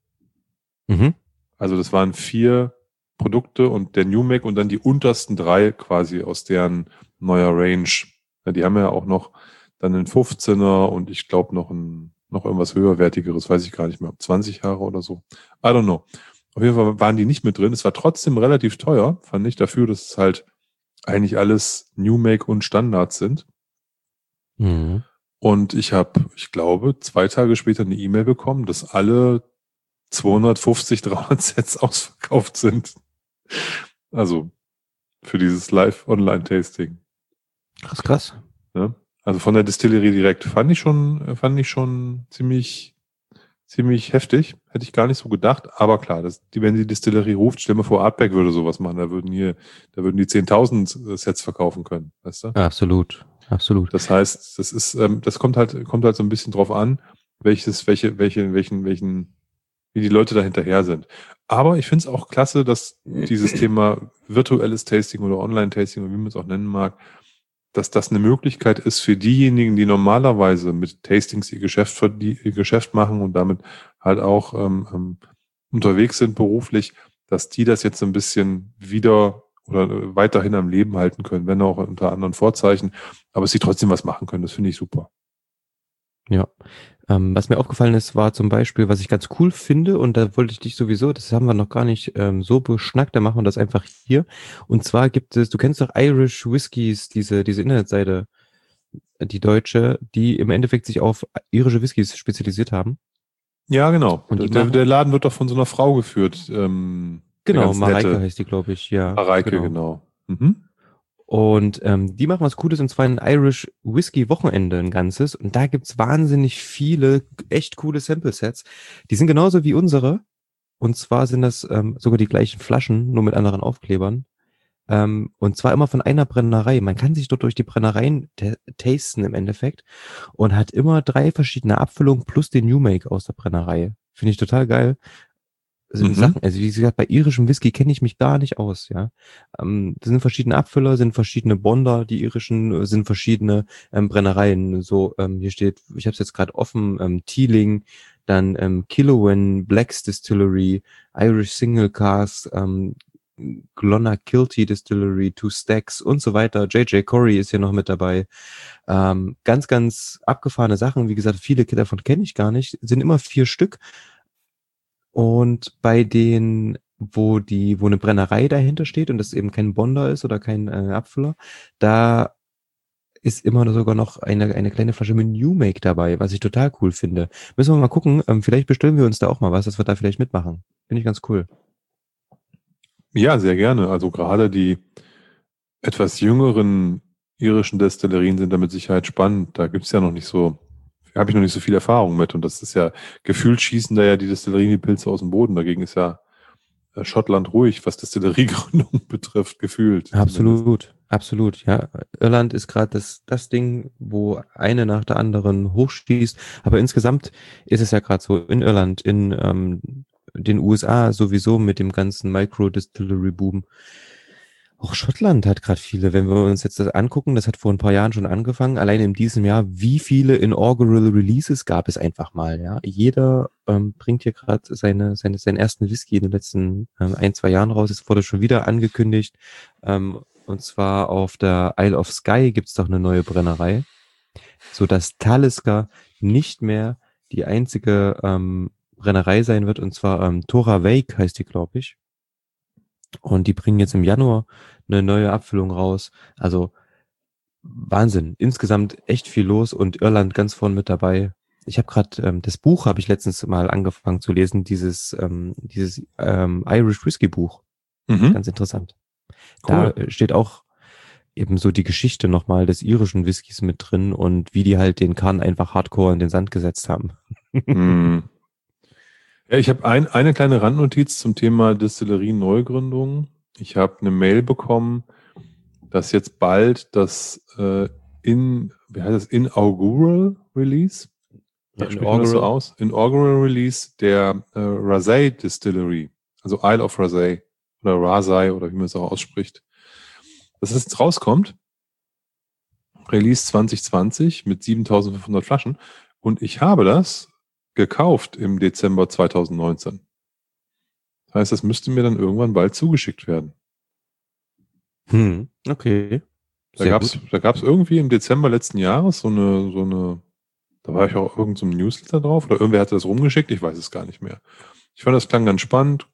Mhm. Also das waren vier Produkte und der New Make und dann die untersten drei quasi aus deren neuer Range. Ja, die haben ja auch noch dann einen fünfzehner und ich glaube noch ein noch irgendwas höherwertigeres, weiß ich gar nicht mehr, zwanzig Jahre oder so. I don't know. Auf jeden Fall waren die nicht mit drin. Es war trotzdem relativ teuer, fand ich, dafür, dass es halt eigentlich alles New Make und Standards sind. Mhm. Und ich habe, ich glaube, zwei Tage später eine E-Mail bekommen, dass alle zweihundertfünfzig, dreihundert Sets ausverkauft sind. Also für dieses Live-Online-Tasting. Krass, krass. Ja? Also von der Distillerie direkt fand ich schon, fand ich schon ziemlich ziemlich heftig. Hätte ich gar nicht so gedacht. Aber klar, das, die, wenn die Distillerie ruft, stell mir vor, Artback würde sowas machen. Da würden hier, da würden die zehntausend Sets verkaufen können. Weißt du? Absolut, absolut. Das heißt, das ist, ähm, das kommt halt, kommt halt so ein bisschen drauf an, welches, welche, welche, welchen, welchen, wie die Leute da hinterher sind. Aber ich finde es auch klasse, dass dieses Thema virtuelles Tasting oder Online-Tasting, oder wie man es auch nennen mag, dass das eine Möglichkeit ist für diejenigen, die normalerweise mit Tastings ihr Geschäft, ihr Geschäft machen und damit halt auch ähm, ähm, unterwegs sind beruflich, dass die das jetzt ein bisschen wieder oder weiterhin am Leben halten können, wenn auch unter anderen Vorzeichen, aber sie trotzdem was machen können. Das finde ich super. Ja. Ähm, was mir aufgefallen ist, war zum Beispiel, was ich ganz cool finde, und da wollte ich dich sowieso, das haben wir noch gar nicht ähm, so beschnackt, da machen wir das einfach hier. Und zwar gibt es, du kennst doch Irish Whiskies, diese, diese Internetseite, die deutsche, die im Endeffekt sich auf irische Whiskys spezialisiert haben. Ja, genau. Und die der, machen, der Laden wird doch von so einer Frau geführt. Ähm, genau, ganz Mareike nette. heißt die, glaube ich, ja. Mareike, Genau. genau. Mhm. Und ähm, die machen was Cooles, und zwar ein Irish Whisky Wochenende, ein ganzes. Und da gibt's wahnsinnig viele echt coole Sample-Sets. Die sind genauso wie unsere. Und zwar sind das ähm, sogar die gleichen Flaschen, nur mit anderen Aufklebern. Ähm, und zwar immer von einer Brennerei. Man kann sich dort durch die Brennereien tasten im Endeffekt und hat immer drei verschiedene Abfüllungen plus den New Make aus der Brennerei. Finde ich total geil. Also, Mhm. Sachen, also wie gesagt, bei irischem Whisky kenne ich mich gar nicht aus, ja. Ähm, das sind verschiedene Abfüller, sind verschiedene Bonder, die irischen, äh, sind verschiedene ähm, Brennereien. So, ähm, hier steht, ich habe es jetzt gerade offen, ähm, Teeling, dann ähm, Killowen, Black's Distillery, Irish Single Cask, ähm, Clonakilty Distillery, Two Stacks und so weiter. J J Corey ist hier noch mit dabei. Ähm, ganz, ganz abgefahrene Sachen. Wie gesagt, viele davon kenne ich gar nicht. Sind immer vier Stück. Und bei den, wo die, wo eine Brennerei dahinter steht und das eben kein Bonder ist oder kein äh, Abfüller, da ist immer sogar noch eine, eine kleine Flasche mit New Make dabei, was ich total cool finde. Müssen wir mal gucken, ähm, vielleicht bestellen wir uns da auch mal was, dass wir da vielleicht mitmachen. Finde ich ganz cool. Ja, sehr gerne. Also gerade die etwas jüngeren irischen Destillerien sind da mit Sicherheit spannend. Da gibt es ja noch nicht so, habe ich noch nicht so viel Erfahrung mit. Und das ist ja, gefühlt schießen da ja die Destillerien die Pilze aus dem Boden. Dagegen ist ja äh, Schottland ruhig, was Destilleriegründung betrifft, gefühlt. Absolut, Zumindest. absolut, ja. Irland ist gerade das, das Ding, wo eine nach der anderen hochschießt. Aber insgesamt ist es ja gerade so in Irland, in ähm, den U S A sowieso mit dem ganzen Micro-Distillery-Boom. Auch Schottland hat gerade viele, wenn wir uns jetzt das angucken, das hat vor ein paar Jahren schon angefangen, allein in diesem Jahr, wie viele Inaugural Releases gab es einfach mal, ja. Jeder ähm, bringt hier gerade seine, seine, seinen ersten Whisky in den letzten ähm, ein, zwei Jahren raus. Es wurde schon wieder angekündigt, ähm, und zwar auf der Isle of Skye gibt's doch eine neue Brennerei. so dass Talisker nicht mehr die einzige ähm, Brennerei sein wird, und zwar ähm, Tora Wake heißt die, glaube ich. Und die bringen jetzt im Januar eine neue Abfüllung raus. Also Wahnsinn. Insgesamt echt viel los und Irland ganz vorn mit dabei. Ich habe gerade ähm, das Buch habe ich letztens mal angefangen zu lesen, dieses ähm, dieses ähm, Irish Whiskey Buch. Mhm. Ganz interessant. Da Cool. äh, steht auch eben so die Geschichte nochmal des irischen Whiskys mit drin und wie die halt den Kahn einfach hardcore in den Sand gesetzt haben. Hm. Ja, ich habe ein, eine kleine Randnotiz zum Thema Distillerie-Neugründung. Ich habe eine Mail bekommen, dass jetzt bald das äh, in, wie heißt das, Inaugural Release? Ja, Spricht man das so Inaugural. aus? Inaugural Release der äh, Rasay Distillery, also Isle of Rasay oder Rasay oder wie man es auch ausspricht. Dass es jetzt rauskommt. Release zwanzig zwanzig mit siebentausendfünfhundert Flaschen. Und ich habe das gekauft im Dezember zweitausendneunzehn. Das heißt, das müsste mir dann irgendwann bald zugeschickt werden. Hm, okay. Da Sehr gab es gut. da gab's irgendwie im Dezember letzten Jahres so eine, so eine, da war ich auch irgend so ein Newsletter drauf oder irgendwer hatte das rumgeschickt, ich weiß es gar nicht mehr. Ich fand, das klang ganz spannend.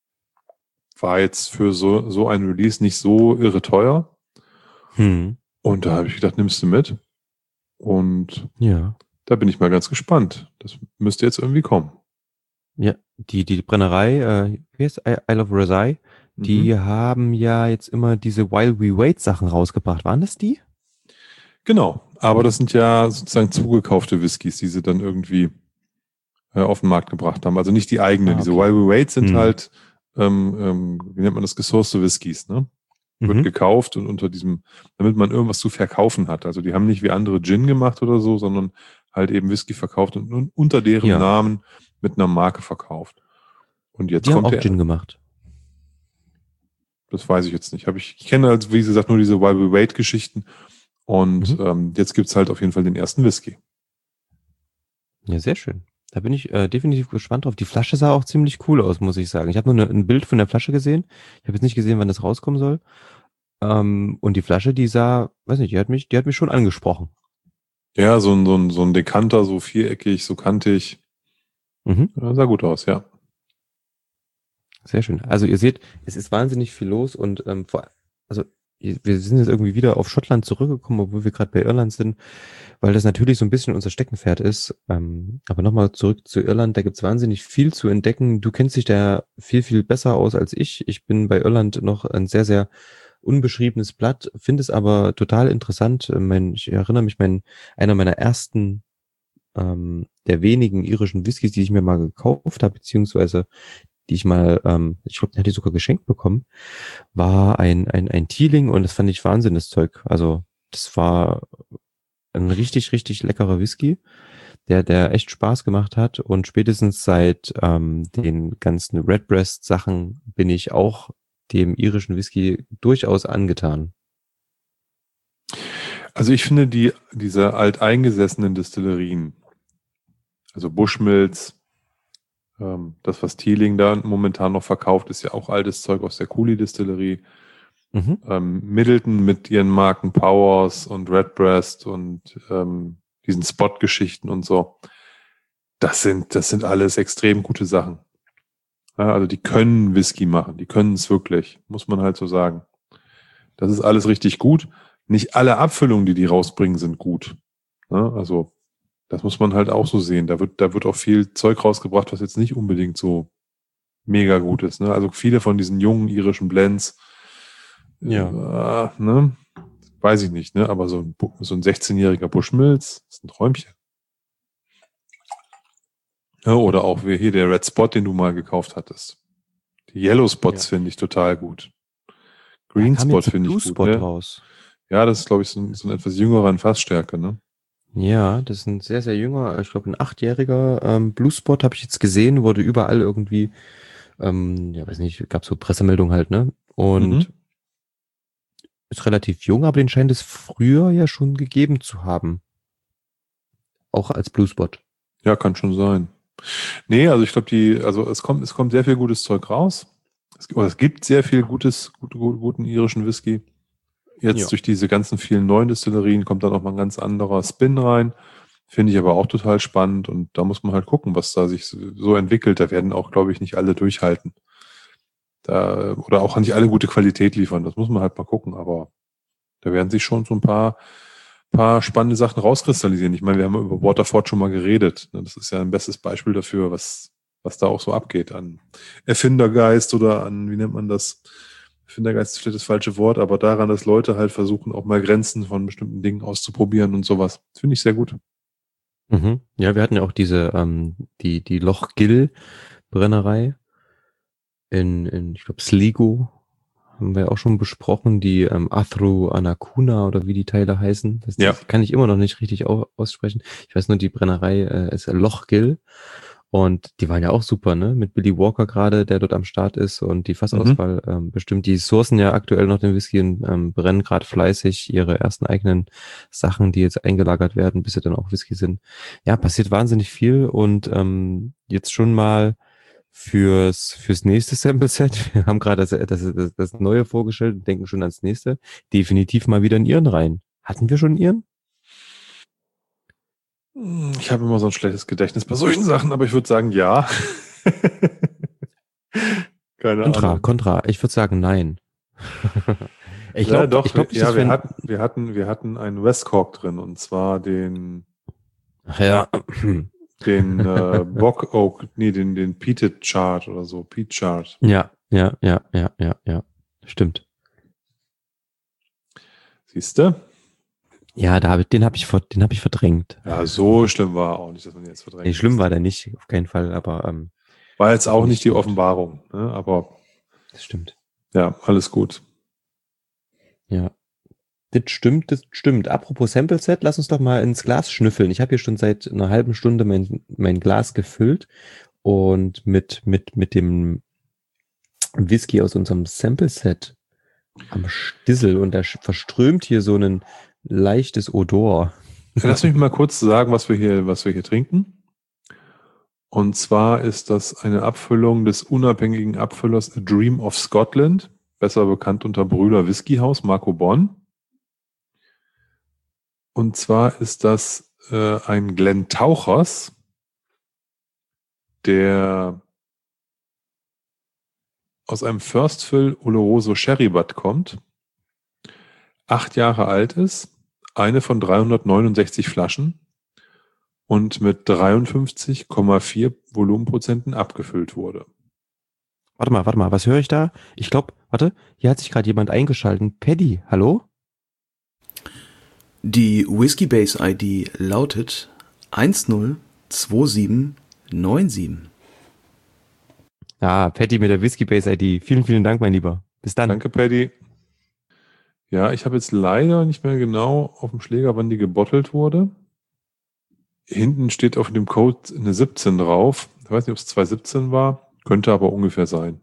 War jetzt für so, so ein Release nicht so irre teuer. Hm, Und da habe ich gedacht, nimmst du mit? Und ja. da bin ich mal ganz gespannt. Das müsste jetzt irgendwie kommen. Ja, die, die Brennerei, äh, wie heißt I- Isle of Rasay, Mhm. die haben ja jetzt immer diese While We Wait Sachen rausgebracht. Waren das die? Genau, aber das sind ja sozusagen zugekaufte Whiskys, die sie dann irgendwie äh, auf den Markt gebracht haben. Also nicht die eigenen. Ah, Diese okay. While We Wait sind Hm. halt, ähm, ähm, wie nennt man das, gesourcete Whiskys, ne? Wird Mhm. gekauft und unter diesem, damit man irgendwas zu verkaufen hat. Also die haben nicht wie andere Gin gemacht oder so, sondern halt eben Whisky verkauft und, und unter deren Ja, Namen mit einer Marke verkauft. Und jetzt die haben kommt auch der, Gin gemacht. das weiß ich jetzt nicht. Hab ich, ich kenne also, wie gesagt, nur diese While We Wait Geschichten. Und Mhm. ähm, jetzt gibt's halt auf jeden Fall den ersten Whisky. Ja, sehr schön. Da bin ich äh, definitiv gespannt drauf. Die Flasche sah auch ziemlich cool aus, muss ich sagen. Ich habe nur ne, ein Bild von der Flasche gesehen. Ich habe jetzt nicht gesehen, wann das rauskommen soll. Ähm, und die Flasche, die sah, weiß nicht, die hat mich, die hat mich schon angesprochen. Ja, so ein, so ein, so ein Dekanter, so viereckig, so kantig. Mhm. Ja, sah gut aus, ja. Sehr schön. Also ihr seht, es ist wahnsinnig viel los und ähm, vor, also wir sind jetzt irgendwie wieder auf Schottland zurückgekommen, obwohl wir gerade bei Irland sind, weil das natürlich so ein bisschen unser Steckenpferd ist. Ähm, aber nochmal zurück zu Irland, da gibt's wahnsinnig viel zu entdecken. Du kennst dich da viel, viel besser aus als ich. Ich bin bei Irland noch ein sehr, sehr unbeschriebenes Blatt, finde es aber total interessant. Äh, Mein, ich erinnere mich, mein, einer meiner ersten ähm, der wenigen irischen Whiskys, die ich mir mal gekauft habe, beziehungsweise die ich mal, ähm, ich glaube, den hatte ich sogar geschenkt bekommen, war ein, ein, ein Teeling und das fand ich Wahnsinn, das Zeug. Also das war ein richtig, richtig leckerer Whisky, der, der echt Spaß gemacht hat und spätestens seit ähm, den ganzen Redbreast-Sachen bin ich auch dem irischen Whisky durchaus angetan. Also ich finde die, diese alteingesessenen Destillerien, also Bushmills, ähm, das, was Teeling da momentan noch verkauft, ist ja auch altes Zeug aus der Cooley-Distillerie. Mhm. Ähm, Middleton mit ihren Marken Powers und Redbreast und ähm, diesen Spot-Geschichten und so. Das sind, das sind alles extrem gute Sachen. Ja, also die können Whisky machen, die können es wirklich, muss man halt so sagen. Das ist alles richtig gut. Nicht alle Abfüllungen, die die rausbringen, sind gut. Ja, also das muss man halt auch so sehen. Da wird, da wird auch viel Zeug rausgebracht, was jetzt nicht unbedingt so mega gut ist. Ne? Also viele von diesen jungen irischen Blends, äh, Ja. ne? Weiß ich nicht, ne? Aber so ein, Bu- so ein sechzehnjähriger Bushmills ist ein Träumchen. Ja, oder auch wie hier der Red Spot, den du mal gekauft hattest. Die Yellow Ja. Spots finde ich total gut. Da Green kam Spot jetzt ein finde ich Blue gut, Spot ne? raus. Ja, das ist, glaube ich, so ein, so ein etwas jüngerer in Fassstärke, ne? Ja, das ist ein sehr, sehr junger, ich glaube ein achtjähriger ähm, Blue Spot habe ich jetzt gesehen, wurde überall irgendwie, ähm, ja weiß nicht, gab so Pressemeldungen halt, ne? Mhm. Und ist relativ jung, aber den scheint es früher ja schon gegeben zu haben. Auch als Blue Spot. Ja, kann schon sein. Nee, also ich glaube, die, also es kommt, es kommt sehr viel gutes Zeug raus. Es, oder es gibt sehr viel gutes, gut, gut, guten irischen Whisky. Jetzt Ja. durch diese ganzen vielen neuen Destillerien kommt dann auch mal ein ganz anderer Spin rein. Finde ich aber auch total spannend und da muss man halt gucken, was da sich so so entwickelt. Da werden auch, glaube ich, nicht alle durchhalten. Da, oder auch nicht alle gute Qualität liefern. Das muss man halt mal gucken, aber da werden sich schon so ein paar, paar spannende Sachen rauskristallisieren. Ich meine, wir haben über Waterford schon mal geredet. Das ist ja ein bestes Beispiel dafür, was, was da auch so abgeht an Erfindergeist oder an, wie nennt man das? Erfindergeist ist vielleicht das falsche Wort, aber daran, dass Leute halt versuchen, auch mal Grenzen von bestimmten Dingen auszuprobieren und sowas. Finde ich sehr gut. Mhm. Ja, wir hatten ja auch diese, ähm, die, die Loch-Gill-Brennerei in, in, ich glaube, Sligo haben wir auch schon besprochen, die ähm, Athru Anakuna oder wie die Teile heißen. Das, Ja. das kann ich immer noch nicht richtig au- aussprechen. Ich weiß nur, die Brennerei äh, ist Loch-Gill und die waren ja auch super, ne? Mit Billy Walker gerade, der dort am Start ist und die Fassauswahl ähm, bestimmt. Die sourcen ja aktuell noch den Whisky und ähm, brennen gerade fleißig ihre ersten eigenen Sachen, die jetzt eingelagert werden, bis sie dann auch Whisky sind. Ja, passiert wahnsinnig viel und ähm, jetzt schon mal fürs fürs nächste Sample-Set. Wir haben gerade das, das, das, das neue vorgestellt und denken schon ans nächste. Definitiv mal wieder in Iren rein. Hatten wir schon Iren? Ich habe immer so ein schlechtes Gedächtnis bei solchen Sachen, aber ich würde sagen, ja. Keine Contra, Ahnung. Contra. Ich würde sagen, nein. Ich Ja, glaube, doch, ich glaube nicht, ja, dass wir wir. hatten, wir hatten, wir hatten einen Westcork drin und zwar den, Ach ja. den äh, Bock Oak, nee, den, den Peated Chart oder so, Peat Chart. Ja, ja, ja, ja, ja, ja. Stimmt. Siehst du? Ja, da hab ich, den habe ich, ver- den habe ich verdrängt. Ja, so schlimm war er auch nicht, dass man ihn jetzt verdrängt. Nee, schlimm war der nicht, auf keinen Fall, aber ähm, War jetzt auch nicht die gut. Offenbarung, ne? Aber Das stimmt. ja, alles gut. Ja. Das stimmt, das stimmt. Apropos Sample Set, lass uns doch mal ins Glas schnüffeln. Ich habe hier schon seit einer halben Stunde mein, mein Glas gefüllt und mit, mit, mit dem Whisky aus unserem Sample Set am Stissel und da sch- verströmt hier so ein leichtes Odor. Lass mich mal kurz sagen, was wir hier, was wir hier trinken. Und zwar ist das eine Abfüllung des unabhängigen Abfüllers A Dream of Scotland, besser bekannt unter Brüder Whiskyhaus, Marco Bonn. Und zwar ist das äh, ein Glen Tauchers, der aus einem First Fill Oloroso Sherry Butt kommt, acht Jahre alt ist, eine von dreihundertneunundsechzig Flaschen und mit dreiundfünfzig Komma vier Volumenprozenten abgefüllt wurde. Warte mal, warte mal, was höre ich da? Ich glaube, warte, hier hat sich gerade jemand eingeschaltet. Paddy, hallo? Die Whiskey-Base-I D lautet eins null zwei sieben neun sieben. Ah, Paddy mit der Whisky-Base-I D. Vielen, vielen Dank, mein Lieber. Bis dann. Danke, Paddy. Ja, ich habe jetzt leider nicht mehr genau auf dem Schläger, wann die gebottelt wurde. Hinten steht auf dem Code eine siebzehn drauf. Ich weiß nicht, ob es zwanzig siebzehn war. Könnte aber ungefähr sein.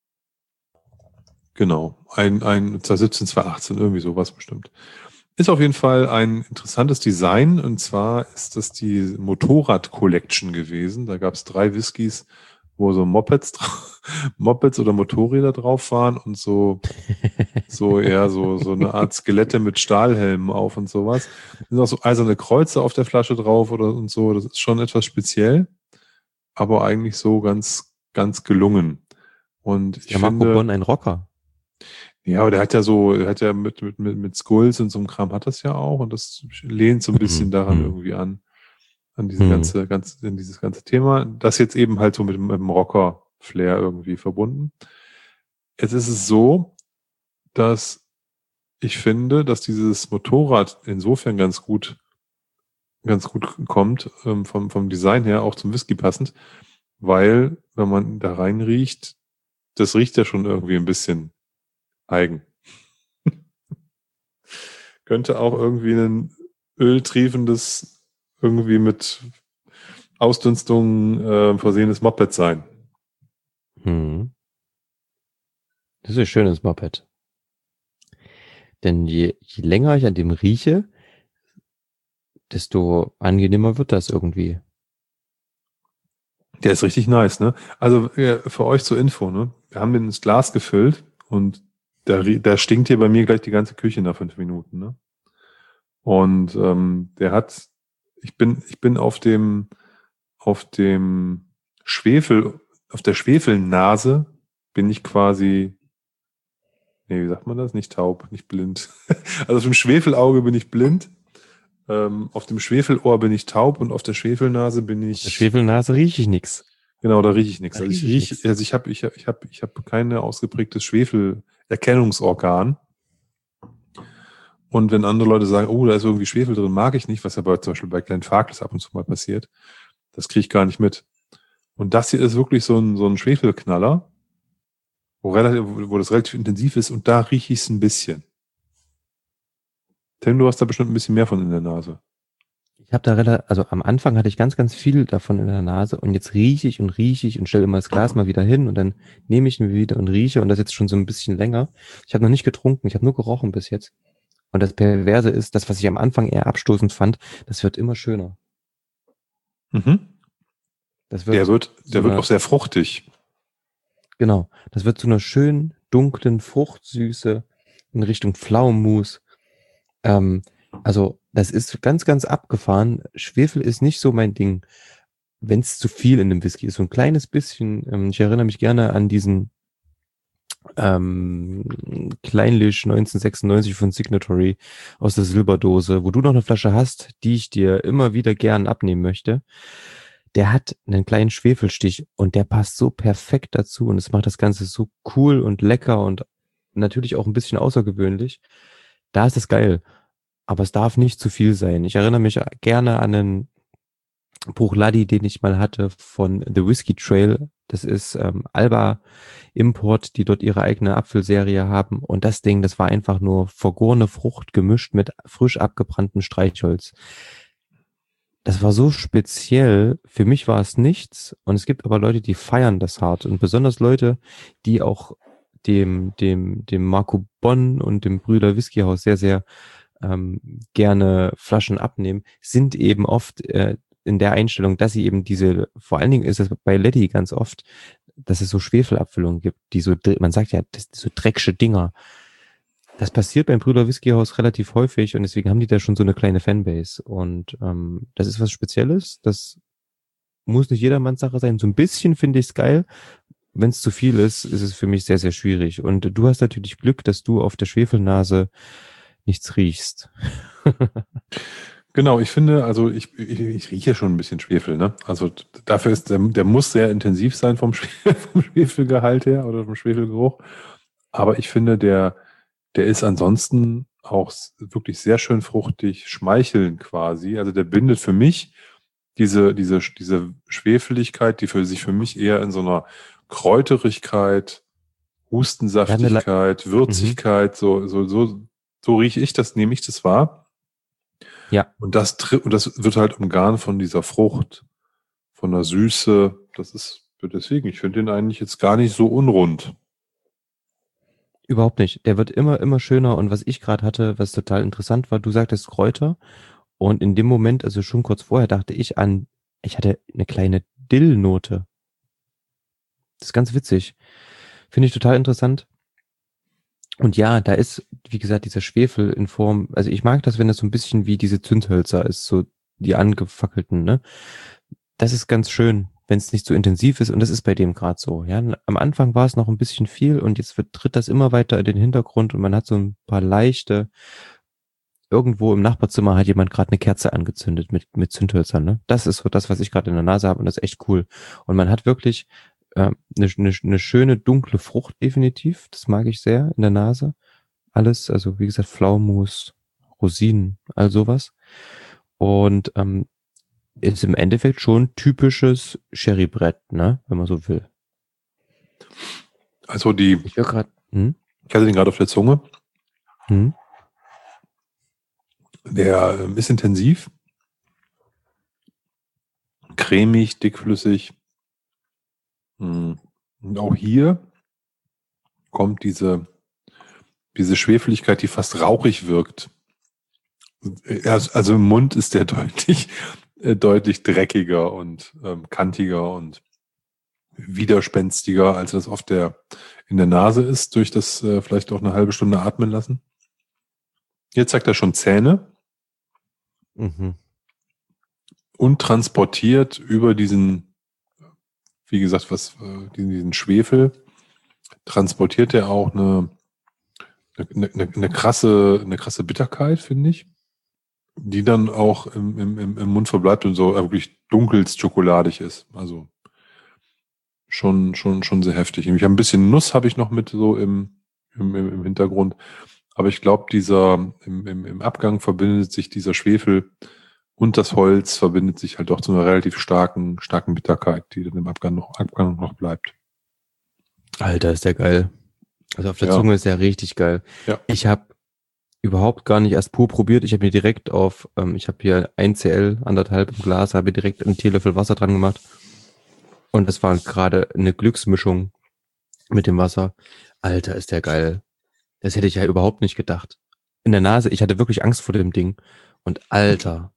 Genau. Ein, ein zwanzig siebzehn, zwanzig achtzehn, irgendwie sowas bestimmt. Ist auf jeden Fall ein interessantes Design. Und zwar ist das die Motorrad-Collection gewesen. Da gab es drei Whiskys, wo so Mopeds, dra- Mopeds oder Motorräder drauf waren und so, so eher so, so eine Art Skelette mit Stahlhelmen auf und sowas. Da sind auch so eiserne Kreuze auf der Flasche drauf oder und so. Das ist schon etwas speziell, aber eigentlich so ganz, ganz gelungen. Und ich Ja, Marco finde, Bonn, ein Rocker. ja, aber der hat ja so, der hat ja mit, mit, mit, mit Skulls und so einem Kram hat das ja auch und das lehnt so ein bisschen Mhm. daran Mhm. irgendwie an, an diese Mhm. ganze, ganz, in dieses ganze Thema. Das jetzt eben halt so mit, mit dem Rocker-Flair irgendwie verbunden. Jetzt ist es so, dass ich finde, dass dieses Motorrad insofern ganz gut, ganz gut kommt, ähm, vom, vom Design her auch zum Whisky passend, weil, wenn man da rein riecht, das riecht ja schon irgendwie ein bisschen eigen. Könnte auch irgendwie ein öltriefendes, irgendwie mit Ausdünstung äh, versehenes Moped sein. Mhm. Das ist ein schönes Moped. Denn je, je länger ich an dem rieche, desto angenehmer wird das irgendwie. Der ist richtig nice, ne? Also äh, für euch zur Info, ne? Wir haben den ins Glas gefüllt und da, da stinkt hier bei mir gleich die ganze Küche nach fünf Minuten, ne? Und ähm, der hat, ich bin, ich bin auf dem, auf dem Schwefel, auf der Schwefelnase bin ich quasi, nee, wie sagt man das? Nicht taub, nicht blind. Also auf dem Schwefelauge bin ich blind, ähm, auf dem Schwefelohr bin ich taub und auf der Schwefelnase bin ich. Der Schwefelnase rieche ich nix. Genau, da rieche ich nichts. Da Also ich riech ich rieche, also ich habe, ich habe, ich habe, ich habe keine ausgeprägtes Schwefelerkennungsorgan. Und wenn andere Leute sagen, oh, da ist irgendwie Schwefel drin, mag ich nicht, was ja bei, zum Beispiel bei kleinen Farkles ab und zu mal passiert, das kriege ich gar nicht mit. Und das hier ist wirklich so ein, so ein Schwefelknaller, wo, relativ, wo das relativ intensiv ist und da rieche ich es ein bisschen. Tim, du hast da bestimmt ein bisschen mehr von in der Nase. Ich habe da relativ, also am Anfang hatte ich ganz, ganz viel davon in der Nase und jetzt rieche ich und rieche ich und stelle immer das Glas mal wieder hin und dann nehme ich ihn wieder und rieche und das jetzt schon so ein bisschen länger. Ich habe noch nicht getrunken, ich habe nur gerochen bis jetzt. Und das Perverse ist, das, was ich am Anfang eher abstoßend fand, das wird immer schöner. Mhm. Das wird Der wird, der so wird eine, auch sehr fruchtig. Genau, das wird zu einer schönen, dunklen Fruchtsüße in Richtung Pflaumenmus. Ähm, also das ist ganz, ganz abgefahren. Schwefel ist nicht so mein Ding, wenn es zu viel in dem Whisky ist. So ein kleines bisschen, ähm, ich erinnere mich gerne an diesen ähm, Kleinlich neunzehnhundertsechsundneunzig von Signatory aus der Silberdose, wo du noch eine Flasche hast, die ich dir immer wieder gern abnehmen möchte. Der hat einen kleinen Schwefelstich und der passt so perfekt dazu und es macht das Ganze so cool und lecker und natürlich auch ein bisschen außergewöhnlich. Da ist es geil. Aber es darf nicht zu viel sein. Ich erinnere mich gerne an einen Bruichladdich, den ich mal hatte von The Whiskey Trail. Das ist ähm, Alba Import, die dort ihre eigene Apfelserie haben. Und das Ding, das war einfach nur vergorene Frucht gemischt mit frisch abgebranntem Streichholz. Das war so speziell. Für mich war es nichts. Und es gibt aber Leute, die feiern das hart. Und besonders Leute, die auch dem, dem, dem Marco Bonn und dem Brüder Whiskyhaus sehr, sehr ähm, gerne Flaschen abnehmen, sind eben oft äh, in der Einstellung, dass sie eben diese, vor allen Dingen ist es bei Letty ganz oft, dass es so Schwefelabfüllungen gibt, die so, man sagt ja, das so dreckige Dinger. Das passiert beim Brüder Whiskyhaus relativ häufig und deswegen haben die da schon so eine kleine Fanbase und ähm, das ist was Spezielles, das muss nicht jedermanns Sache sein. So ein bisschen finde ich es geil. Wenn es zu viel ist, ist es für mich sehr, sehr schwierig. Und du hast natürlich Glück, dass du auf der Schwefelnase nichts riechst. Genau, ich finde, also ich, ich, ich rieche schon ein bisschen Schwefel, ne? Also dafür ist der, der muss sehr intensiv sein vom, Schwefel, vom Schwefelgehalt her oder vom Schwefelgeruch. Aber ich finde, der, der ist ansonsten auch wirklich sehr schön fruchtig, schmeichelnd quasi. Also der bindet für mich diese, diese, diese Schwefeligkeit, die für sich für mich eher in so einer Kräuterigkeit, Hustensaftigkeit, Würzigkeit, mhm. so, so, so, so rieche ich das, nehme ich das wahr. Ja. Und das, und das wird halt umgarnt von dieser Frucht, von der Süße. Das ist, deswegen, ich finde den eigentlich jetzt gar nicht so unrund. Überhaupt nicht. Der wird immer, immer schöner. Und was ich gerade hatte, was total interessant war, du sagtest Kräuter. Und in dem Moment, also schon kurz vorher, dachte ich an, ich hatte eine kleine Dillnote. Das ist ganz witzig. Finde ich total interessant. Und ja, da ist, wie gesagt, dieser Schwefel in Form, also ich mag das, wenn das so ein bisschen wie diese Zündhölzer ist, so die angefackelten, ne? Das ist ganz schön, wenn es nicht so intensiv ist und das ist bei dem gerade so, ja. Am Anfang war es noch ein bisschen viel und jetzt wird, tritt das immer weiter in den Hintergrund und man hat so ein paar leichte, irgendwo im Nachbarzimmer hat jemand gerade eine Kerze angezündet mit, mit Zündhölzern, ne? Das ist so das, was ich gerade in der Nase habe und das ist echt cool. Und man hat wirklich Eine, eine, eine schöne dunkle Frucht definitiv, das mag ich sehr in der Nase. Alles, also wie gesagt, Pflaumenmus, Rosinen, all sowas. Und ähm, ist im Endeffekt schon typisches Sherrybrett, ne, wenn man so will. Also die, ich, grad, hm? ich hatte den gerade auf der Zunge. Hm? Der ähm, ist intensiv, cremig, dickflüssig. Und auch hier kommt diese, diese Schwefeligkeit, die fast rauchig wirkt. Also im Mund ist der deutlich, deutlich dreckiger und ähm, kantiger und widerspenstiger, als das auf der, in der Nase ist, durch das äh, vielleicht auch eine halbe Stunde atmen lassen. Jetzt zeigt er schon Zähne Mhm. und transportiert über diesen, wie gesagt, was, äh, diesen, diesen Schwefel, transportiert er auch eine, eine, eine, eine krasse, eine krasse Bitterkeit, finde ich, die dann auch im, im, im Mund verbleibt und so wirklich dunkelst schokoladig ist. Also schon, schon, schon sehr heftig. Ich habe ein bisschen Nuss habe ich noch mit so im, im, im Hintergrund. Aber ich glaube, dieser, im, im, im Abgang verbindet sich dieser Schwefel und das Holz verbindet sich halt doch zu einer relativ starken, starken Bitterkeit, die dann im Abgang noch, Abgang noch bleibt. Alter, ist der geil. Also auf der Ja. Zunge ist der richtig geil. Ja. Ich habe überhaupt gar nicht erst pur probiert. Ich habe mir direkt auf, ähm, ich habe hier ein C L, anderthalb im Glas, habe direkt einen Teelöffel Wasser dran gemacht. Und das war gerade eine Glücksmischung mit dem Wasser. Alter, ist der geil. Das hätte ich ja überhaupt nicht gedacht. In der Nase, ich hatte wirklich Angst vor dem Ding. Und Alter,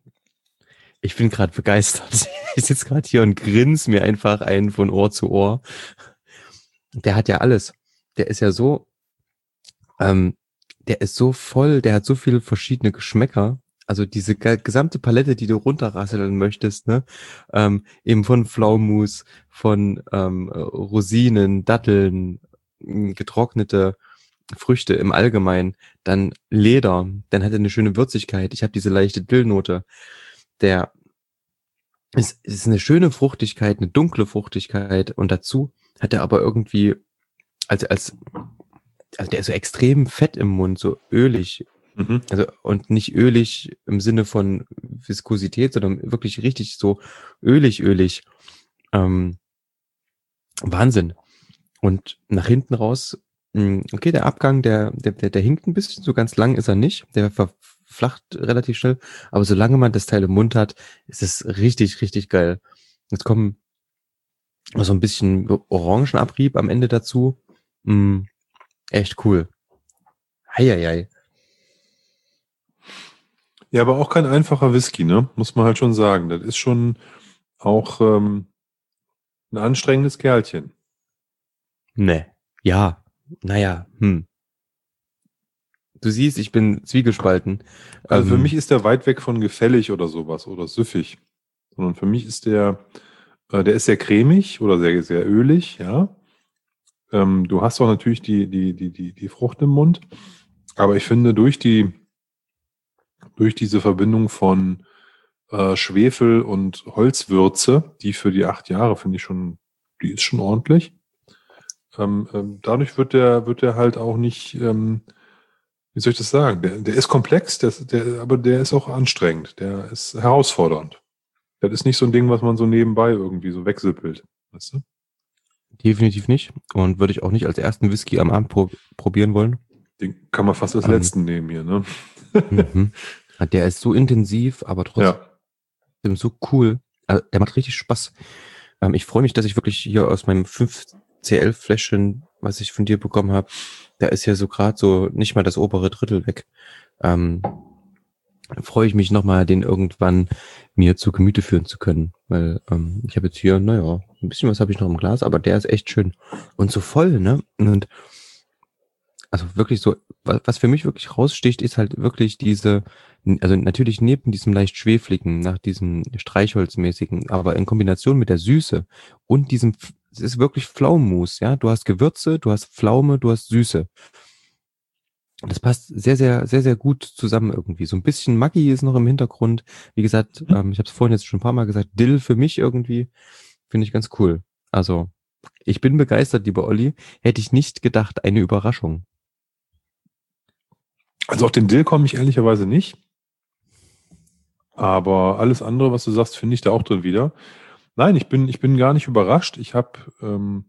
ich bin gerade begeistert. Ich sitze gerade hier und grinse mir einfach ein von Ohr zu Ohr. Der hat ja alles. Der ist ja so, ähm, der ist so voll, der hat so viele verschiedene Geschmäcker. Also diese ge- gesamte Palette, die du runterrasseln möchtest, ne? Ähm, eben von Pflaumenmus, von ähm, Rosinen, Datteln, mh, getrocknete Früchte im Allgemeinen, dann Leder, dann hat er eine schöne Würzigkeit. Ich habe diese leichte Dillnote. Der ist, ist eine schöne Fruchtigkeit, eine dunkle Fruchtigkeit und dazu hat er aber irgendwie als als also der ist so extrem fett im Mund, so ölig. Mhm. Also und nicht ölig im Sinne von Viskosität, sondern wirklich richtig so ölig, ölig. Ähm, Wahnsinn. Und nach hinten raus, mh, okay, der Abgang, der, der, der, der hinkt ein bisschen, so ganz lang ist er nicht. Der verflacht relativ schnell. Aber solange man das Teil im Mund hat, ist es richtig, richtig geil. Jetzt kommen so ein bisschen Orangenabrieb am Ende dazu. Mh, echt cool. Heieiei. Ja, aber auch kein einfacher Whisky, ne? Muss man halt schon sagen. Das ist schon auch ähm, ein anstrengendes Kerlchen. Ne. Ja. Naja, hm. Du siehst, ich bin zwiegespalten. Also für Ähm, mich ist der weit weg von gefällig oder sowas oder süffig. Sondern für mich ist der, äh, der ist sehr cremig oder sehr, sehr ölig, ja. Ähm, du hast auch natürlich die, die, die, die, die Frucht im Mund. Aber ich finde, durch die, durch diese Verbindung von äh, Schwefel und Holzwürze, die für die acht Jahre, finde ich schon, die ist schon ordentlich. Ähm, ähm, dadurch wird der, wird der halt auch nicht, ähm, wie soll ich das sagen? Der, der ist komplex, der, der, aber der ist auch anstrengend, der ist herausfordernd. Das ist nicht so ein Ding, was man so nebenbei irgendwie so wegsippelt. Weißt du? definitiv nicht. Und würde ich auch nicht als ersten Whisky am Abend pro probieren wollen. Den kann man fast als Ähm, letzten nehmen hier, ne? Mhm. Der ist so intensiv, aber trotzdem Ja. so cool. Also, der macht richtig Spaß. Ähm, ich freue mich, dass ich wirklich hier aus meinem fünf C L Fläschchen, was ich von dir bekommen habe, da ist ja so gerade so nicht mal das obere Drittel weg. Ähm, da freue ich mich nochmal, den irgendwann mir zu Gemüte führen zu können. Weil ähm, ich habe jetzt hier, naja, ein bisschen was habe ich noch im Glas, aber der ist echt schön. Und so voll, ne? Und also wirklich so, wa- was für mich wirklich raussticht, ist halt wirklich diese, also natürlich neben diesem leicht schwefligen, nach diesem Streichholzmäßigen, aber in Kombination mit der Süße und diesem, F- es ist wirklich Pflaumenmus, ja. Du hast Gewürze, du hast Pflaume, du hast Süße. Und das passt sehr, sehr, sehr, sehr gut zusammen irgendwie. So ein bisschen Maggi ist noch im Hintergrund. Wie gesagt, ähm, ich habe es vorhin jetzt schon ein paar Mal gesagt, Dill für mich irgendwie, finde ich ganz cool. Also, ich bin begeistert, lieber Olli. Hätte ich nicht gedacht, eine Überraschung. Also auf den Dill komme ich ehrlicherweise nicht. Aber alles andere, was du sagst, finde ich da auch drin wieder. Nein, ich bin, ich bin gar nicht überrascht. Ich habe ähm,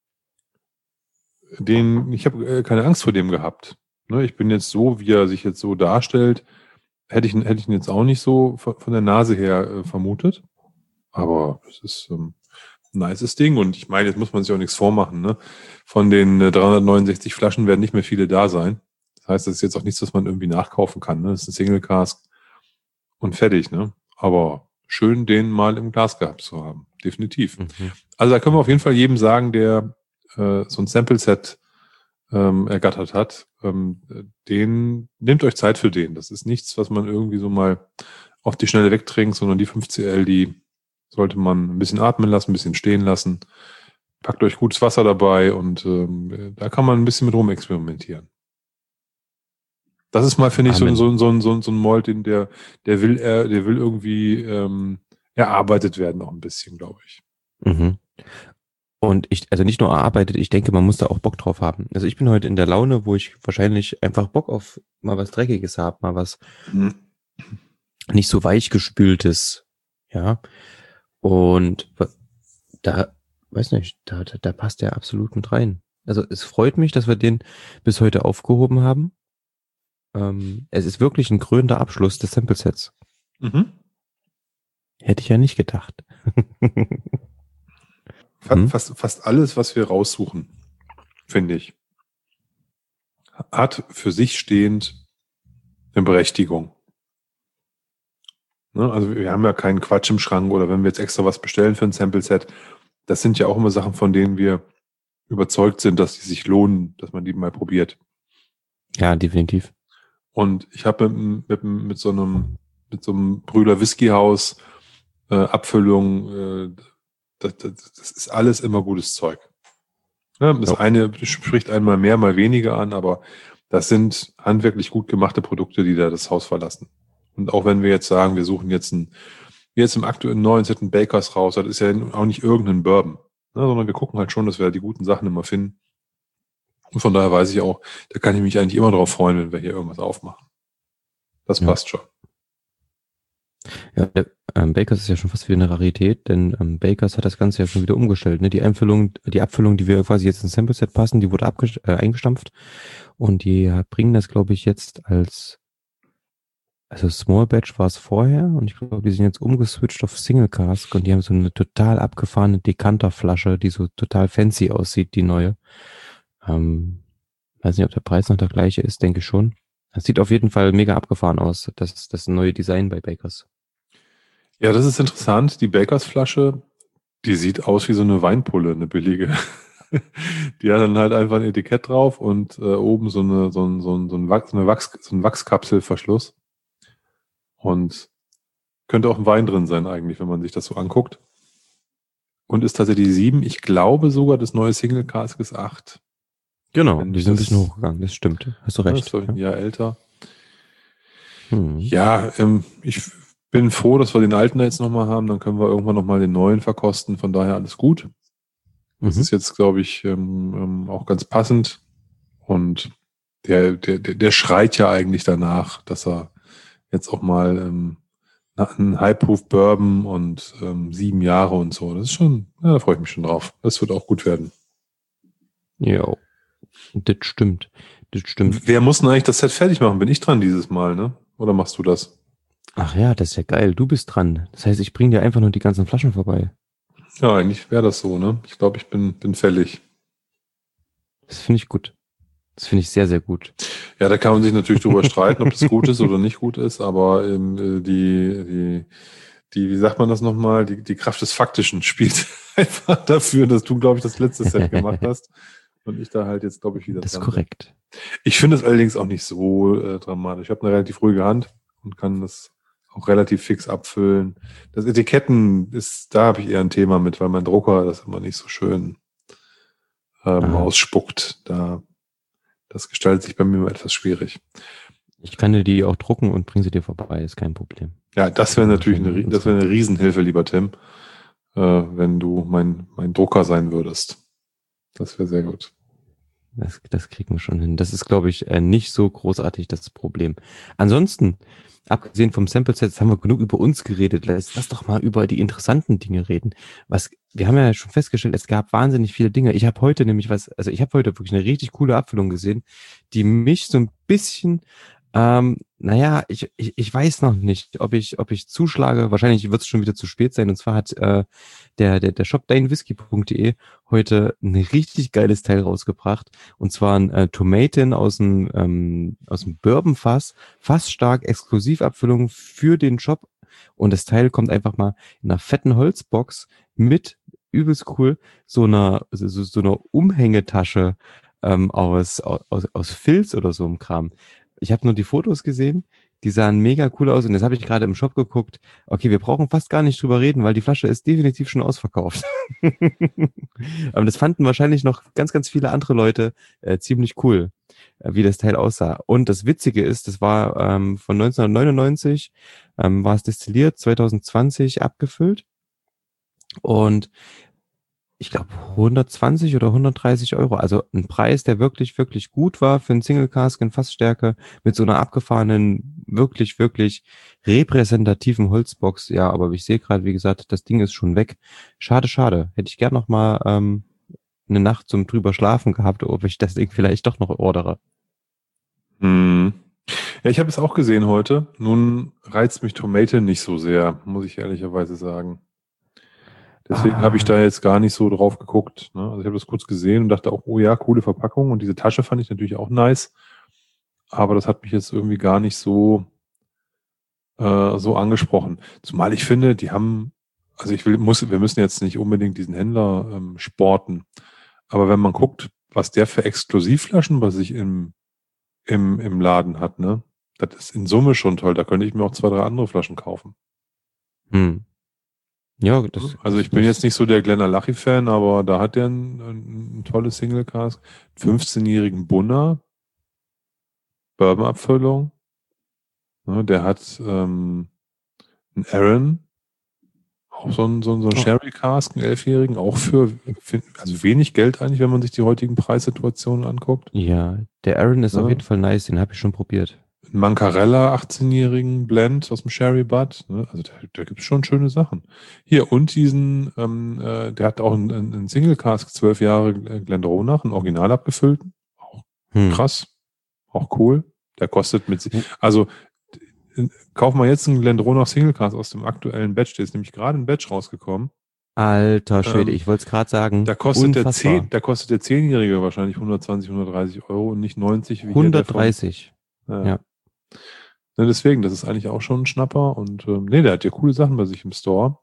den, ich habe äh, keine Angst vor dem gehabt. Ne, ich bin jetzt so, wie er sich jetzt so darstellt, hätte ich, ihn- hätte ich ihn jetzt auch nicht so von, von der Nase her äh, vermutet. Aber es ist ähm, ein nices Ding. Und ich meine, jetzt muss man sich auch nichts vormachen. Ne? Von den äh, dreihundertneunundsechzig Flaschen werden nicht mehr viele da sein. Das heißt, das ist jetzt auch nichts, was man irgendwie nachkaufen kann. Ne? Das ist ein Single Cask und fertig. Ne? Aber schön, den mal im Glas gehabt zu haben. Definitiv. Mhm. Also da können wir auf jeden Fall jedem sagen, der äh, so ein Sample-Set ähm, ergattert hat, ähm, den, nehmt euch Zeit für den. Das ist nichts, was man irgendwie so mal auf die Schnelle wegtrinkt, sondern die fünf C L, die sollte man ein bisschen atmen lassen, ein bisschen stehen lassen. Packt euch gutes Wasser dabei und ähm, da kann man ein bisschen mit rumexperimentieren. Das ist mal, finde ich, so, Amen. so, so, so, so ein Malt, den der, der will er, der will irgendwie ähm, erarbeitet werden, auch ein bisschen, glaube ich. Mhm. Und ich, also nicht nur erarbeitet, ich denke, man muss da auch Bock drauf haben. Also ich bin heute in der Laune, wo ich wahrscheinlich einfach Bock auf mal was Dreckiges habe, mal was Mhm. nicht so weichgespültes, ja. Und da, weiß nicht, da, da, da passt der absolut mit rein. Also es freut mich, dass wir den bis heute aufgehoben haben. Ähm, es ist wirklich ein krönender Abschluss des Sample-Sets. Mhm. Hätte ich ja nicht gedacht. Fa- Hm? Fast, fast alles, was wir raussuchen, finde ich, hat für sich stehend eine Berechtigung. Ne? Also wir haben ja keinen Quatsch im Schrank oder wenn wir jetzt extra was bestellen für ein Sample-Set, das sind ja auch immer Sachen, von denen wir überzeugt sind, dass die sich lohnen, dass man die mal probiert. Ja, definitiv. Und ich habe mit, mit, mit so einem mit so einem Brüder Whiskyhaus äh, Abfüllung, äh, das, das, das ist alles immer gutes Zeug. Ja, das Ja. eine spricht einmal mehr, mal weniger an, aber das sind handwerklich gut gemachte Produkte, die da das Haus verlassen. Und auch wenn wir jetzt sagen, wir suchen jetzt ein, jetzt im aktuellen neuen Set ein Bakers raus, das ist ja auch nicht irgendein Bourbon, ne, sondern wir gucken halt schon, dass wir die guten Sachen immer finden. Und von daher weiß ich auch, da kann ich mich eigentlich immer drauf freuen, wenn wir hier irgendwas aufmachen. Das Ja. passt schon. Ja, der, ähm, Bakers ist ja schon fast wieder eine Rarität, denn ähm, Bakers hat das Ganze ja schon wieder umgestellt. Ne? Die Einfüllung, die Abfüllung, die wir quasi jetzt ins Sample-Set passen, die wurde abges- äh, eingestampft und die äh, bringen das, glaube ich, jetzt als, also Small Batch war es vorher und ich glaube, die sind jetzt umgeswitcht auf Single Cask und die haben so eine total abgefahrene Dekanterflasche, die so total fancy aussieht, die neue. Ähm, weiß nicht, ob der Preis noch der gleiche ist, denke ich schon. Das sieht auf jeden Fall mega abgefahren aus, das, das neue Design bei Bakers. Ja, das ist interessant. Die Bakers Flasche, die sieht aus wie so eine Weinpulle, eine billige. Die hat dann halt einfach ein Etikett drauf und äh, oben so eine so ein, so ein, so ein, Wachs, eine Wachs, so ein Wachskapselverschluss. Und könnte auch ein Wein drin sein eigentlich, wenn man sich das so anguckt. Und ist tatsächlich sieben. Ich glaube sogar, das neue Single Cask ist acht. Genau, Wenn die sind ein das- bisschen hochgegangen, das stimmt. Hast du Das recht. ist glaube ich ein Jahr älter. Hm. Ja, ähm, ich bin froh, dass wir den alten jetzt nochmal haben. Dann können wir irgendwann nochmal den neuen verkosten. Von daher alles gut. Das Mhm. ist jetzt, glaube ich, ähm, ähm, auch ganz passend. Und der, der, der der schreit ja eigentlich danach, dass er jetzt auch mal ähm, einen High-Proof Bourbon und ähm, sieben Jahre und so. Das ist schon, ja, da freue ich mich schon drauf. Das wird auch gut werden. Ja, das stimmt. Das stimmt. Wer muss denn eigentlich das Set fertig machen? Bin ich dran dieses Mal, ne? Oder machst du das? Ach ja, das ist ja geil. Du bist dran. Das heißt, ich bringe dir einfach nur die ganzen Flaschen vorbei. Ja, eigentlich wäre das so, ne? Ich glaube, ich bin, bin fällig. Das finde ich gut. Das finde ich sehr, sehr gut. Ja, da kann man sich natürlich drüber streiten, ob das gut ist oder nicht gut ist, aber ähm, äh, die, die, die, wie sagt man das nochmal, die, die Kraft des Faktischen spielt einfach dafür, dass du, glaube ich, das letzte Set gemacht hast und ich da halt jetzt, glaube ich, wieder Das ist dran bin. korrekt. Ich finde es allerdings auch nicht so äh, dramatisch. Ich habe eine relativ ruhige Hand und kann das auch relativ fix abfüllen. Das Etiketten ist, da habe ich eher ein Thema mit, weil mein Drucker das immer nicht so schön ähm, Ah. ausspuckt. Da, das gestaltet sich bei mir immer etwas schwierig. Ich kann dir die auch drucken und bringe sie dir vorbei. Ist kein Problem. Ja, das wäre natürlich eine, Rie- das wäre eine Riesenhilfe, lieber Tim, äh, wenn du mein, mein Drucker sein würdest. Das wäre sehr gut. Das, das kriegen wir schon hin. Das ist, glaube ich, äh, nicht so großartig das Problem. Ansonsten, abgesehen vom Sample-Set, jetzt haben wir genug über uns geredet. Lass, lass doch mal über die interessanten Dinge reden. Was, wir haben ja schon festgestellt, es gab wahnsinnig viele Dinge. Ich habe heute nämlich was, also ich habe heute wirklich eine richtig coole Abfüllung gesehen, die mich so ein bisschen, ähm, naja, ich, ich, ich weiß noch nicht, ob ich, ob ich zuschlage. Wahrscheinlich wird es schon wieder zu spät sein. Und zwar hat äh, der, der, der Shop dein whisky punkt de heute ein richtig geiles Teil rausgebracht. Und zwar ein äh, Tomaten aus dem, ähm, aus dem Bourbonfass, fassstark Exklusivabfüllung für den Shop. Und das Teil kommt einfach mal in einer fetten Holzbox mit, übelst cool, so einer, so, so einer Umhängetasche ähm, aus, aus, aus Filz oder so im Kram. Ich habe nur die Fotos gesehen, die sahen mega cool aus und jetzt habe ich gerade im Shop geguckt, okay, wir brauchen fast gar nicht drüber reden, weil die Flasche ist definitiv schon ausverkauft. Aber das fanden wahrscheinlich noch ganz, ganz viele andere Leute äh, ziemlich cool, äh, wie das Teil aussah. Und das Witzige ist, das war ähm, von neunzehnhundertneunundneunzig, ähm, war es destilliert, zwanzig zwanzig abgefüllt und ich glaube hundertzwanzig oder hundertdreißig Euro. Also ein Preis, der wirklich, wirklich gut war für einen Single Cask in Fassstärke mit so einer abgefahrenen, wirklich, wirklich repräsentativen Holzbox. Ja, aber ich sehe gerade, wie gesagt, das Ding ist schon weg. Schade, schade. Hätte ich gern noch mal ähm, eine Nacht zum drüber schlafen gehabt, ob ich das Ding vielleicht doch noch ordere. Hm. Ja, ich habe es auch gesehen heute. Nun reizt mich Tomate nicht so sehr, muss ich ehrlicherweise sagen. Deswegen ah. habe ich da jetzt gar nicht so drauf geguckt. Ne? Also ich habe das kurz gesehen und dachte auch, oh ja, coole Verpackung. Und diese Tasche fand ich natürlich auch nice. Aber das hat mich jetzt irgendwie gar nicht so, äh, so angesprochen. Zumal ich finde, die haben, also ich will, muss, wir müssen jetzt nicht unbedingt diesen Händler ähm, sporten. Aber wenn man guckt, was der für Exklusivflaschen bei sich im, im, im Laden hat, ne, das ist in Summe schon toll. Da könnte ich mir auch zwei, drei andere Flaschen kaufen. Hm. Ja, das, also ich das, bin jetzt nicht so der Glenallachie-Fan, aber da hat der ein, ein, ein tolles Single Cask. fünfzehnjährigen Bunner, Bourbon-Abfüllung. Ne, der hat ähm, einen Aaron, auch so ein, so ein, so ein oh. Sherry Cask, einen elfjährigen, auch für, für also wenig Geld eigentlich, wenn man sich die heutigen Preissituationen anguckt. Ja, der Aaron ist ja. auf jeden Fall nice, den habe ich schon probiert. Mancarella, achtzehnjährigen Blend aus dem Sherry Butt. Ne? Also da, da gibt es schon schöne Sachen. Hier, und diesen, ähm, äh, der hat auch einen, einen Single Cask, zwölf Jahre Glendronach, einen Original abgefüllten. Auch hm. krass. Auch cool. Der kostet mit, also kauf mal jetzt einen Glendronach Single Cask aus dem aktuellen Batch. Der ist nämlich gerade ein Batch rausgekommen. Alter Schwede, ähm, ich wollte es gerade sagen. Da kostet, der zehn, da kostet der zehnjährige wahrscheinlich hundertzwanzig, hundertdreißig Euro und nicht neunzig. Wie hundertdreißig. Hier der von, ja. ja. Ne, deswegen, das ist eigentlich auch schon ein Schnapper und ähm, nee, der hat ja coole Sachen bei sich im Store.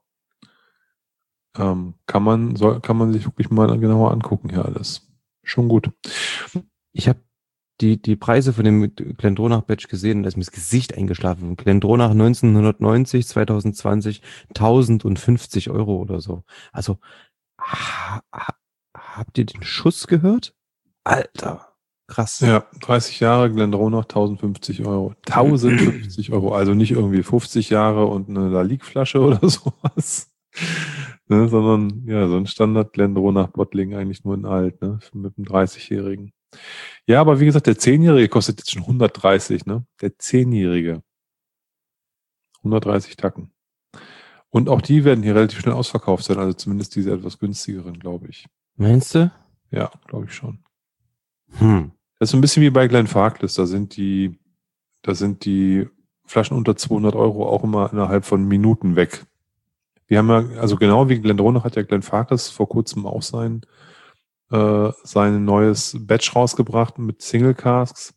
Ähm, kann man soll, kann man sich wirklich mal genauer angucken hier alles. Schon gut. Ich habe die die Preise von dem Glendronach Batch gesehen und da ist mir das Gesicht eingeschlafen. Glendronach neunzehnhundertneunzig, zwanzig zwanzig, tausendfünfzig Euro oder so. Also ha, ha, habt ihr den Schuss gehört? Alter. Krass. Ja, dreißig Jahre Glendronach, tausendfünfzig Euro. tausendfünfzig Euro, also nicht irgendwie fünfzig Jahre und eine Lalique-Flasche oder sowas. Ne, sondern ja, so ein Standard Glendronach Bottling eigentlich nur in alt, ne, mit einem dreißigjährigen. Ja, aber wie gesagt, der zehnjährige kostet jetzt schon hundertdreißig, ne? Der zehnjährige. hundertdreißig Tacken. Und auch die werden hier relativ schnell ausverkauft sein, also zumindest diese etwas günstigeren, glaube ich. Meinst du? Ja, glaube ich schon. Hm. Das ist so ein bisschen wie bei Glenfarclas, da sind die, da sind die Flaschen unter zweihundert Euro auch immer innerhalb von Minuten weg. Wir haben ja, also genau wie Glendronach hat ja Glenfarclas vor kurzem auch sein, äh, sein neues Batch rausgebracht mit Single Casks.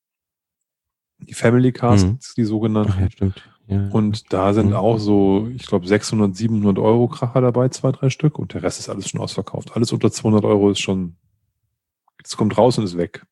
Die Family Casks, Mhm. die sogenannten. Ach ja, stimmt. Ja. Und da sind Mhm. auch so, ich glaube, sechshundert, siebenhundert Euro Kracher dabei, zwei, drei Stück. Und der Rest ist alles schon ausverkauft. Alles unter zweihundert Euro ist schon, es kommt raus und ist weg.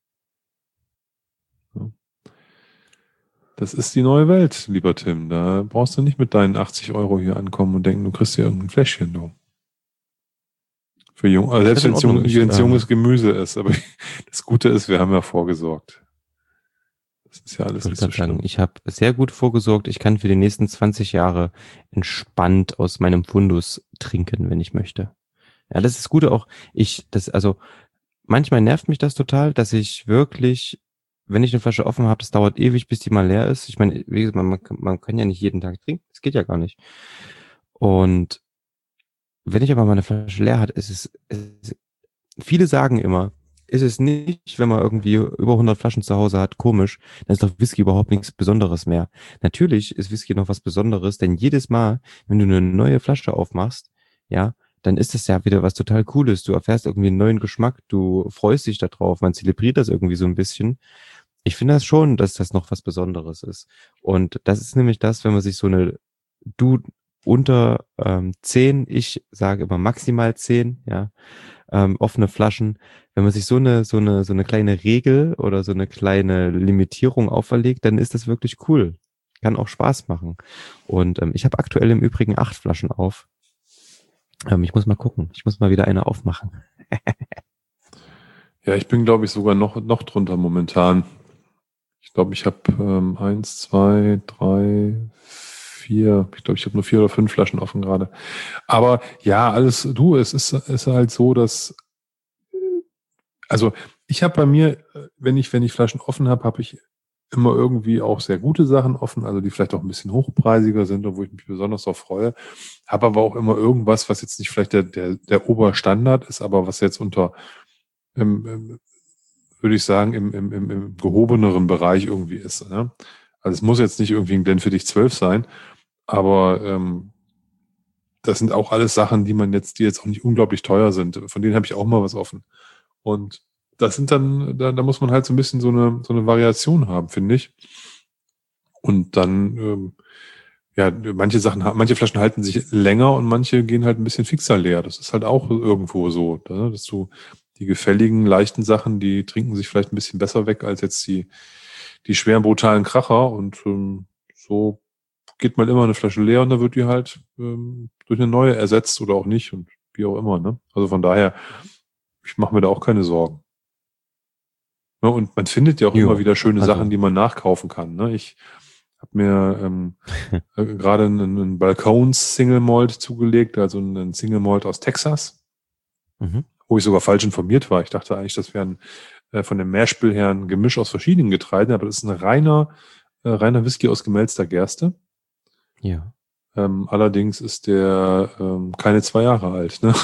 Das ist die neue Welt, lieber Tim. Da brauchst du nicht mit deinen achtzig Euro hier ankommen und denken, du kriegst hier irgendein Fläschchen, du. Für jung, also selbst wenn es jung, ich, junges Gemüse ist. Aber das Gute ist, wir haben ja vorgesorgt. Das ist ja alles ich nicht so sagen, schlimm. ich habe sehr gut vorgesorgt. Ich kann für die nächsten zwanzig Jahre entspannt aus meinem Fundus trinken, wenn ich möchte. Ja, das ist das Gute auch. Ich, das, also, manchmal nervt mich das total, dass ich wirklich, wenn ich eine Flasche offen habe, das dauert ewig, bis die mal leer ist. Ich meine, wie gesagt, man, man kann ja nicht jeden Tag trinken. Das geht ja gar nicht. Und wenn ich aber mal eine Flasche leer hat, ist es, ist, viele sagen immer, ist es nicht, wenn man irgendwie über hundert Flaschen zu Hause hat, komisch, dann ist doch Whisky überhaupt nichts Besonderes mehr. Natürlich ist Whisky noch was Besonderes, denn jedes Mal, wenn du eine neue Flasche aufmachst, ja, dann ist das ja wieder was total Cooles. Du erfährst irgendwie einen neuen Geschmack, du freust dich da drauf, man zelebriert das irgendwie so ein bisschen. Ich finde das schon, dass das noch was Besonderes ist. Und das ist nämlich das, wenn man sich so eine du unter ähm, zehn, ich sage immer maximal zehn, ja, ähm, offene Flaschen. Wenn man sich so eine, so eine, so eine kleine Regel oder so eine kleine Limitierung auferlegt, dann ist das wirklich cool. Kann auch Spaß machen. Und ähm, ich habe aktuell im Übrigen acht Flaschen auf. Ähm, ich muss mal gucken. Ich muss mal wieder eine aufmachen. Ja, ich bin, glaube ich, sogar noch, noch drunter momentan. Ich glaube, ich habe ähm, eins, zwei, drei, vier. Ich glaube, ich habe nur vier oder fünf Flaschen offen gerade. Aber ja, alles, du, es ist, ist halt so, dass, also ich habe bei mir, äh, wenn ich, wenn ich Flaschen offen habe, habe ich immer irgendwie auch sehr gute Sachen offen, also die vielleicht auch ein bisschen hochpreisiger sind und wo ich mich besonders darauf freue. Habe aber auch immer irgendwas, was jetzt nicht vielleicht der, der, der Oberstandard ist, aber was jetzt unter, ähm, ähm, würde ich sagen, im, im, im, im gehobeneren Bereich irgendwie ist. Ne? Also es muss jetzt nicht irgendwie ein Glenfiddich zwölf sein, aber ähm, das sind auch alles Sachen, die man jetzt, die jetzt auch nicht unglaublich teuer sind. Von denen habe ich auch mal was offen. Und das sind dann, da, da muss man halt so ein bisschen so eine, so eine Variation haben, finde ich. Und dann, ähm, ja, manche Sachen, manche Flaschen halten sich länger und manche gehen halt ein bisschen fixer leer. Das ist halt auch irgendwo so, ne? Dass du die gefälligen, leichten Sachen, die trinken sich vielleicht ein bisschen besser weg als jetzt die, die schweren, brutalen Kracher. Und ähm, so geht mal immer eine Flasche leer und dann wird die halt ähm, durch eine neue ersetzt oder auch nicht und wie auch immer. Ne? Also von daher, ich mache mir da auch keine Sorgen. Ja, und man findet ja auch Jo, immer wieder schöne also- Sachen, die man nachkaufen kann. Ne? Ich habe mir ähm, äh, gerade einen, einen Balcones Single Malt zugelegt, also einen Single Malt aus Texas, Mhm. wo ich sogar falsch informiert war. Ich dachte eigentlich, das wäre ein, äh, von dem Mehrspiel her ein Gemisch aus verschiedenen Getreiden, aber das ist ein reiner, äh, reiner Whisky aus gemälzter Gerste. Ja. Ähm, allerdings ist der ähm, keine zwei Jahre alt, ne?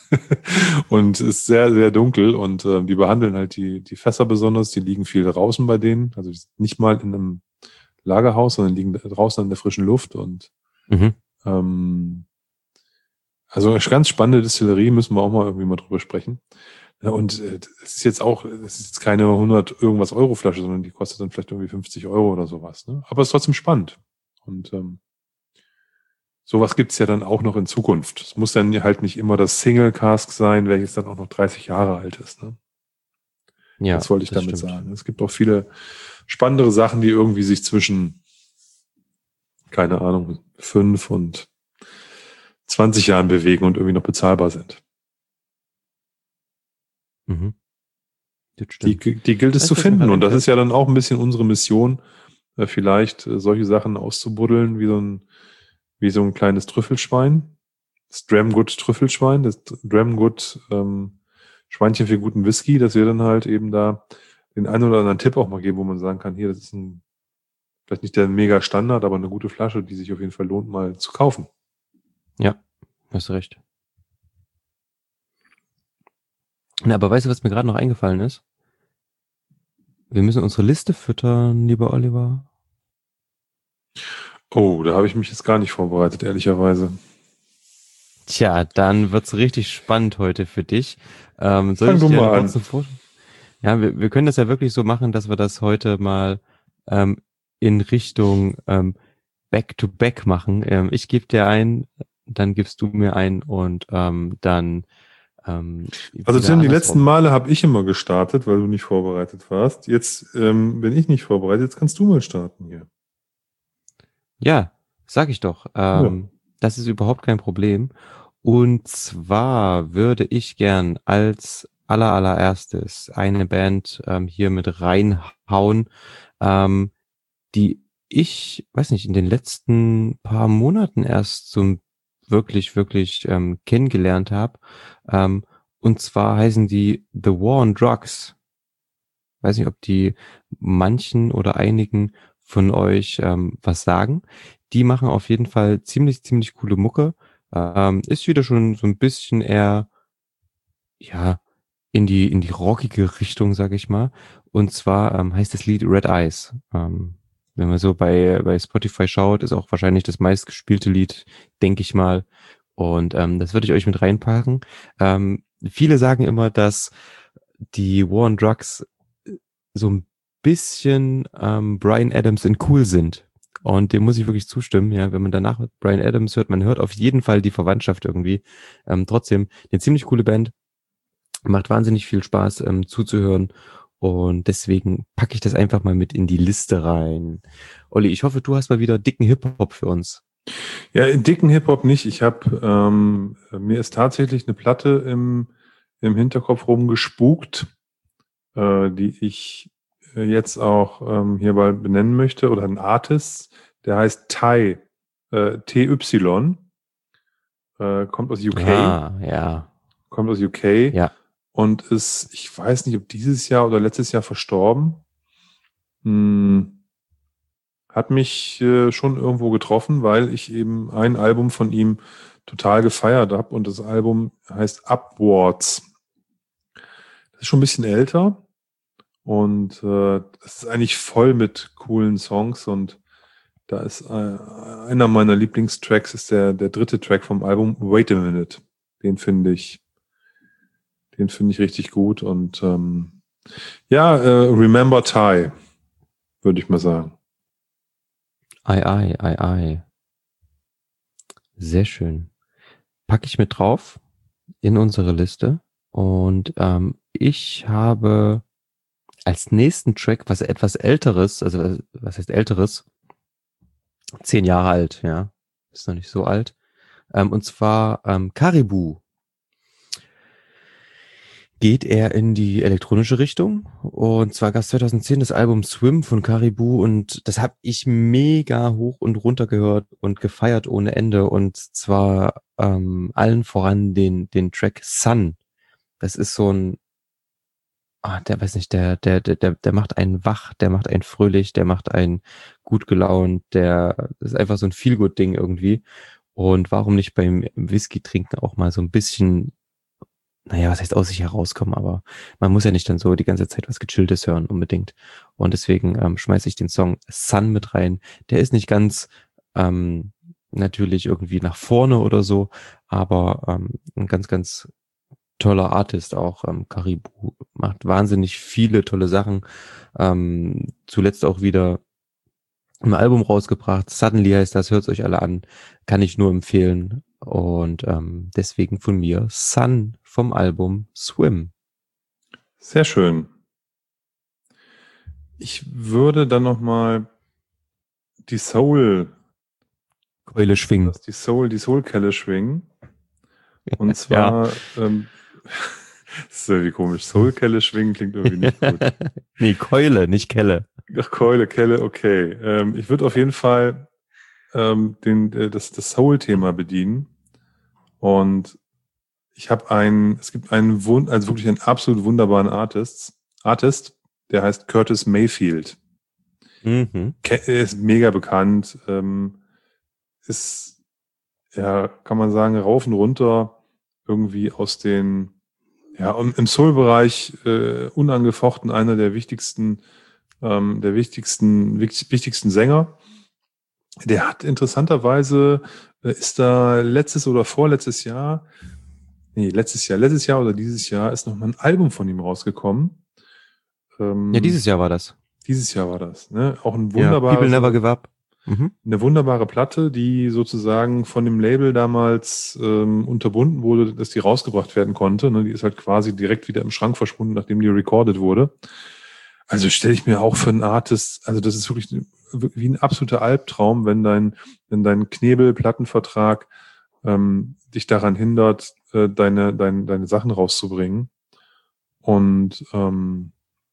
Und ist sehr, sehr dunkel und äh, die behandeln halt die, die Fässer besonders, die liegen viel draußen bei denen, also nicht mal in einem Lagerhaus, sondern liegen draußen in der frischen Luft und Mhm. ähm, also eine ganz spannende Distillerie, müssen wir auch mal irgendwie mal drüber sprechen. Ja, und äh, es ist jetzt auch, es ist jetzt keine hundert irgendwas Euro Flasche, sondern die kostet dann vielleicht irgendwie fünfzig Euro oder sowas, ne? Aber es ist trotzdem spannend und ähm, sowas gibt's ja dann auch noch in Zukunft. Es muss dann halt nicht immer das Single Cask sein, welches dann auch noch dreißig Jahre alt ist. Ne? Ja, das wollte ich das damit stimmt. sagen. Es gibt auch viele spannendere Sachen, die irgendwie sich zwischen, keine Ahnung, fünf und zwanzig Jahren bewegen und irgendwie noch bezahlbar sind. Mhm. Das Die, stimmt. die gilt es Weißt zu du, was mir finden. gerade Und das einfällt? ist ja dann auch ein bisschen unsere Mission, äh, vielleicht äh, solche Sachen auszubuddeln, wie so ein, wie so ein kleines Trüffelschwein. Das Dramgood Trüffelschwein, das Dramgood ähm, Schweinchen für guten Whisky, dass wir dann halt eben da den einen oder anderen Tipp auch mal geben, wo man sagen kann, hier, das ist ein, vielleicht nicht der mega Standard, aber eine gute Flasche, die sich auf jeden Fall lohnt, mal zu kaufen. Ja, hast recht. Na, aber weißt du, was mir gerade noch eingefallen ist? Wir müssen unsere Liste füttern, lieber Oliver. Oh, da habe ich mich jetzt gar nicht vorbereitet, ehrlicherweise. Tja, dann wird's richtig spannend heute für dich. Ähm, soll Fang ich du dir mal einen an. kurzen Vor- Ja, wir, wir können das ja wirklich so machen, dass wir das heute mal ähm, in Richtung ähm, Back-to-Back machen. Ähm, ich gebe dir ein, dann gibst du mir ein und ähm, dann ähm, Also wieder Tim, die letzten andersrum. Male habe ich immer gestartet, weil du nicht vorbereitet warst. Jetzt ähm, bin ich nicht vorbereitet, jetzt kannst du mal starten hier. Ja, sag ich doch. Ähm, das ist überhaupt kein Problem. Und zwar würde ich gern als aller allererstes eine Band ähm, hier mit reinhauen, ähm, die ich, weiß nicht, in den letzten paar Monaten erst so wirklich, wirklich ähm, kennengelernt habe. Ähm, und zwar heißen die The War on Drugs. Weiß nicht, ob die manchen oder einigen von euch ähm, was sagen. Die machen auf jeden Fall ziemlich, ziemlich coole Mucke. Ähm, ist wieder schon so ein bisschen eher, ja, in die, in die rockige Richtung, sag ich mal. Und zwar ähm, heißt das Lied Red Eyes. Ähm, wenn man so bei, bei Spotify schaut, ist auch wahrscheinlich das meistgespielte Lied, denke ich mal. Und ähm, das würde ich euch mit reinpacken. Ähm, viele sagen immer, dass die War on Drugs so ein bisschen ähm, Bryan Adams in cool sind. Und dem muss ich wirklich zustimmen, ja, wenn man danach Bryan Adams hört, man hört auf jeden Fall die Verwandtschaft irgendwie. Ähm, trotzdem eine ziemlich coole Band, macht wahnsinnig viel Spaß ähm, zuzuhören und deswegen packe ich das einfach mal mit in die Liste rein. Olli, ich hoffe, du hast mal wieder dicken Hip-Hop für uns. Ja, in dicken Hip-Hop nicht. Ich habe, ähm, mir ist tatsächlich eine Platte im, im Hinterkopf rumgespukt, äh, die ich äh, jetzt auch ähm, hierbei benennen möchte, oder ein Artist, der heißt Ty, äh, T Y, äh, kommt aus U K, Ah, ja. kommt aus U K Ja. und ist, ich weiß nicht, ob dieses Jahr oder letztes Jahr verstorben. Hm. Hat mich äh, schon irgendwo getroffen, weil ich eben ein Album von ihm total gefeiert habe und das Album heißt Upwards. Das ist schon ein bisschen älter und äh, das ist eigentlich voll mit coolen Songs und da ist äh, einer meiner Lieblingstracks ist der, der dritte Track vom Album, Wait a Minute. Den finde ich, den finde ich richtig gut und ähm, ja, äh, Remember Ty, würde ich mal sagen. Ei, ei, ei, ei. Sehr schön. Packe ich mit drauf in unsere Liste. Und ähm, ich habe als nächsten Track was etwas Älteres, also was heißt Älteres? Zehn Jahre alt, ja. Ist noch nicht so alt. Ähm, und zwar ähm, Caribou. Geht er in die elektronische Richtung. Und zwar gab es zweitausendzehn das Album Swim von Caribou und das habe ich mega hoch und runter gehört und gefeiert ohne Ende. Und zwar ähm, allen voran den, den Track Sun. Das ist so ein, ah, der weiß nicht, der, der, der, der, der macht einen wach, der macht einen fröhlich, der macht einen gut gelaunt, der das ist einfach so ein Feel-Good-Ding irgendwie. Und warum nicht beim Whisky trinken auch mal so ein bisschen, naja, was heißt aus sich herauskommen, aber man muss ja nicht dann so die ganze Zeit was Gechilltes hören unbedingt. Und deswegen ähm, schmeiße ich den Song Sun mit rein. Der ist nicht ganz ähm, natürlich irgendwie nach vorne oder so, aber ähm, ein ganz, ganz toller Artist auch. Ähm, Caribou macht wahnsinnig viele tolle Sachen. Ähm, zuletzt auch wieder ein Album rausgebracht. Suddenly heißt das, hört's euch alle an. Kann ich nur empfehlen. Und ähm, deswegen von mir Sun vom Album Swim. Sehr schön. Ich würde dann nochmal die Soul Keule schwingen. die Soul, die Soul-Kelle schwingen. Und zwar, ja. ähm, das ist irgendwie komisch. Soul-Kelle schwingen klingt irgendwie nicht gut. Nee, Keule, nicht Kelle. Ach, Keule, Kelle, okay. Ähm, ich würde auf jeden Fall ähm, den, äh, das, das Soul-Thema bedienen. Und ich habe einen, es gibt einen, Wund, also wirklich einen absolut wunderbaren Artist, Artist, der heißt Curtis Mayfield. Mhm. Er ist mega bekannt, ähm, ist, ja, kann man sagen, rauf und runter irgendwie aus den, ja, im Soul-Bereich äh, unangefochten einer der wichtigsten, ähm, der wichtigsten, wichtigsten Sänger. Der hat interessanterweise, äh, ist da letztes oder vorletztes Jahr, nee, letztes Jahr, letztes Jahr oder dieses Jahr ist nochmal ein Album von ihm rausgekommen. Ähm, Ja, dieses Jahr war das. Dieses Jahr war das, ne? Auch ein Ja, wunderbares, People Never Give Up. Mhm. Eine wunderbare Platte, die sozusagen von dem Label damals ähm, unterbunden wurde, dass die rausgebracht werden konnte. Ne? Die ist halt quasi direkt wieder im Schrank verschwunden, nachdem die recorded wurde. Also stelle ich mir auch für einen Artist, also das ist wirklich wie ein absoluter Albtraum, wenn dein, wenn dein Knebel-Plattenvertrag ähm, dich daran hindert, äh, deine, deine, deine Sachen rauszubringen. Und ähm,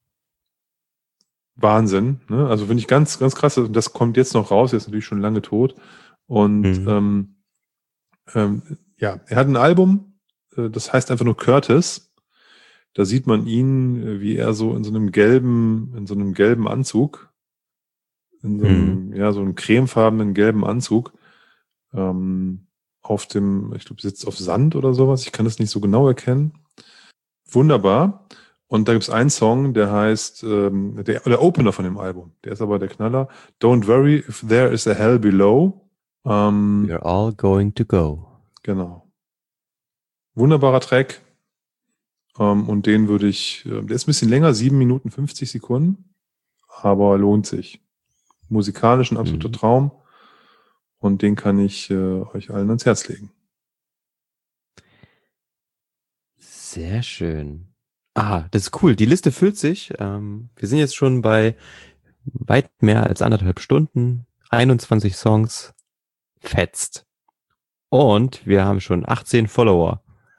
Wahnsinn, ne? Also finde ich ganz, ganz krass. Und das kommt jetzt noch raus, er ist natürlich schon lange tot. Und Mhm. ähm, ähm, ja, er hat ein Album, äh, das heißt einfach nur Curtis. Da sieht man ihn, äh, wie er so in so einem gelben, in so einem gelben Anzug, in so einem, Mhm. ja, so einem cremefarbenen gelben Anzug, ähm, auf dem, ich glaube, sitzt auf Sand oder sowas. Ich kann das nicht so genau erkennen. Wunderbar. Und da gibt es einen Song, der heißt, ähm, der, der Opener von dem Album, der ist aber der Knaller. Don't worry if there is a hell below. Ähm, We're all going to go. Genau. Wunderbarer Track. Ähm, und den würde ich, äh, der ist ein bisschen länger, sieben Minuten fünfzig Sekunden, aber lohnt sich. musikalisch ein absoluter Mhm. Traum. Und den kann ich äh, euch allen ans Herz legen. Sehr schön. Ah, das ist cool. Die Liste füllt sich. Ähm, wir sind jetzt schon bei weit mehr als anderthalb Stunden. einundzwanzig Songs. Fetzt. Und wir haben schon achtzehn Follower.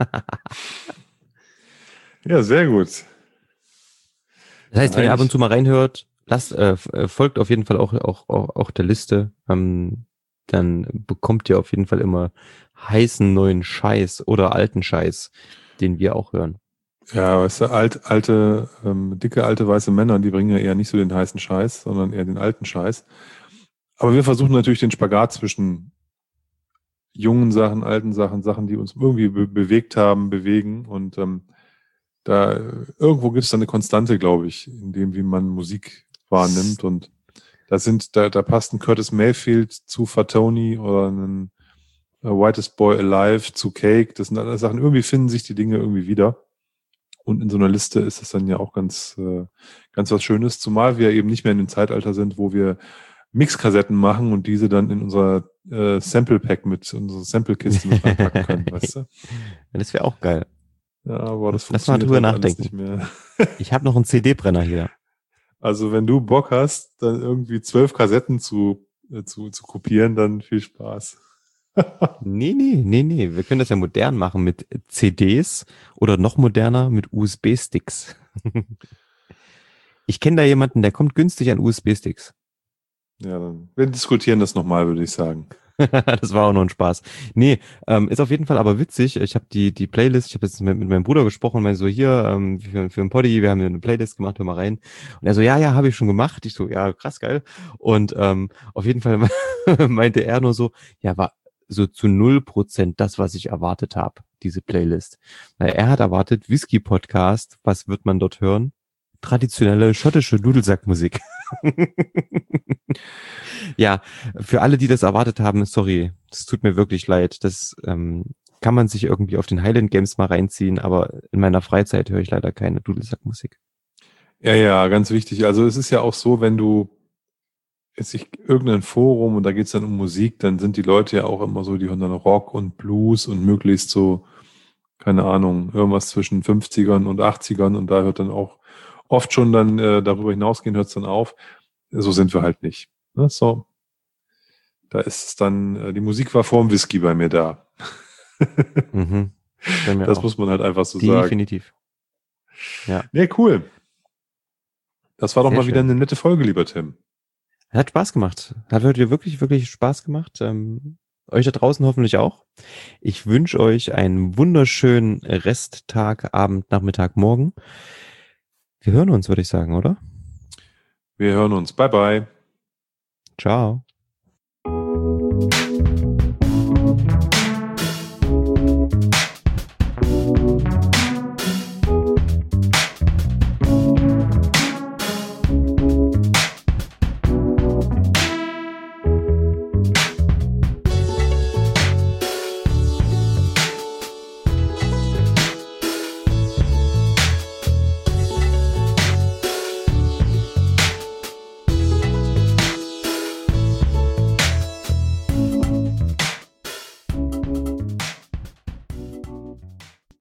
Ja, sehr gut. Das heißt, wenn ihr ab und Eigentlich- zu mal reinhört, lasst, äh, f- äh, folgt auf jeden Fall auch, auch, auch, auch der Liste. Ähm, dann bekommt ihr auf jeden Fall immer heißen neuen Scheiß oder alten Scheiß, den wir auch hören. Ja, weißt du, alt, alte, ähm, dicke, alte, weiße Männer, die bringen ja eher nicht so den heißen Scheiß, sondern eher den alten Scheiß. Aber wir versuchen natürlich den Spagat zwischen jungen Sachen, alten Sachen, Sachen, die uns irgendwie be bewegt haben, bewegen. Und ähm, da äh, irgendwo gibt es da eine Konstante, glaube ich, in dem, wie man Musik wahrnimmt. Und da sind, da, da passt ein Curtis Mayfield zu Fatoni oder ein äh, Whitest Boy Alive zu Cake. Das sind alles Sachen, irgendwie finden sich die Dinge irgendwie wieder. Und in so einer Liste ist es dann ja auch ganz, äh, ganz was Schönes, zumal wir eben nicht mehr in dem Zeitalter sind, wo wir Mixkassetten machen und diese dann in unser äh, Sample-Pack mit, unsere Sample-Kiste mit reinpacken können, weißt du? Das wäre auch geil. Ja, aber das Lass mal funktioniert drüber halt alles nachdenken. nicht mehr. Ich habe noch einen C D-Brenner hier. Also wenn du Bock hast, dann irgendwie zwölf Kassetten zu, äh, zu, zu kopieren, dann viel Spaß. Nee, nee, nee, nee. Wir können das ja modern machen mit C Ds oder noch moderner mit U S B-Sticks. Ich kenne da jemanden, der kommt günstig an U S B-Sticks. Ja, dann wir diskutieren das nochmal, würde ich sagen. Das war auch nur ein Spaß. Nee, ähm, ist auf jeden Fall aber witzig. Ich habe die die Playlist, ich habe jetzt mit, mit meinem Bruder gesprochen, meinte so, hier, ähm, für, für ein Poddy, wir haben hier eine Playlist gemacht, hör mal rein. Und er so, ja, ja, habe ich schon gemacht. Ich so, ja, krass, geil. Und ähm, auf jeden Fall meinte er nur so, ja, war so zu null Prozent das, was ich erwartet habe, diese Playlist. Weil er hat erwartet, Whisky-Podcast, was wird man dort hören? Traditionelle schottische Dudelsackmusik. Ja, für alle, die das erwartet haben, sorry, es tut mir wirklich leid. Das ähm, kann man sich irgendwie auf den Highland Games mal reinziehen, aber in meiner Freizeit höre ich leider keine Dudelsackmusik. Ja, ja, ganz wichtig. Also es ist ja auch so, wenn du jetzt ich, irgendein Forum und da geht es dann um Musik, dann sind die Leute ja auch immer so, die hören dann Rock und Blues und möglichst so, keine Ahnung, irgendwas zwischen fünfzigern und achtzigern und da hört dann auch oft schon dann äh, darüber hinausgehen, hört es dann auf. So sind wir halt nicht. Ne? So, da ist es dann, äh, die Musik war vorm Whisky bei mir da. Mhm. Bei mir Das auch. muss man halt einfach so sagen. Definitiv. Ja. Nee, cool. Das war doch Sehr mal wieder schön. eine nette Folge, lieber Tim. Hat Spaß gemacht. Hat heute wirklich, wirklich Spaß gemacht. Ähm, euch da draußen hoffentlich auch. Ich wünsche euch einen wunderschönen Resttag, Abend, Nachmittag, Morgen. Wir hören uns, würde ich sagen, oder? Wir hören uns. Bye, bye. Ciao.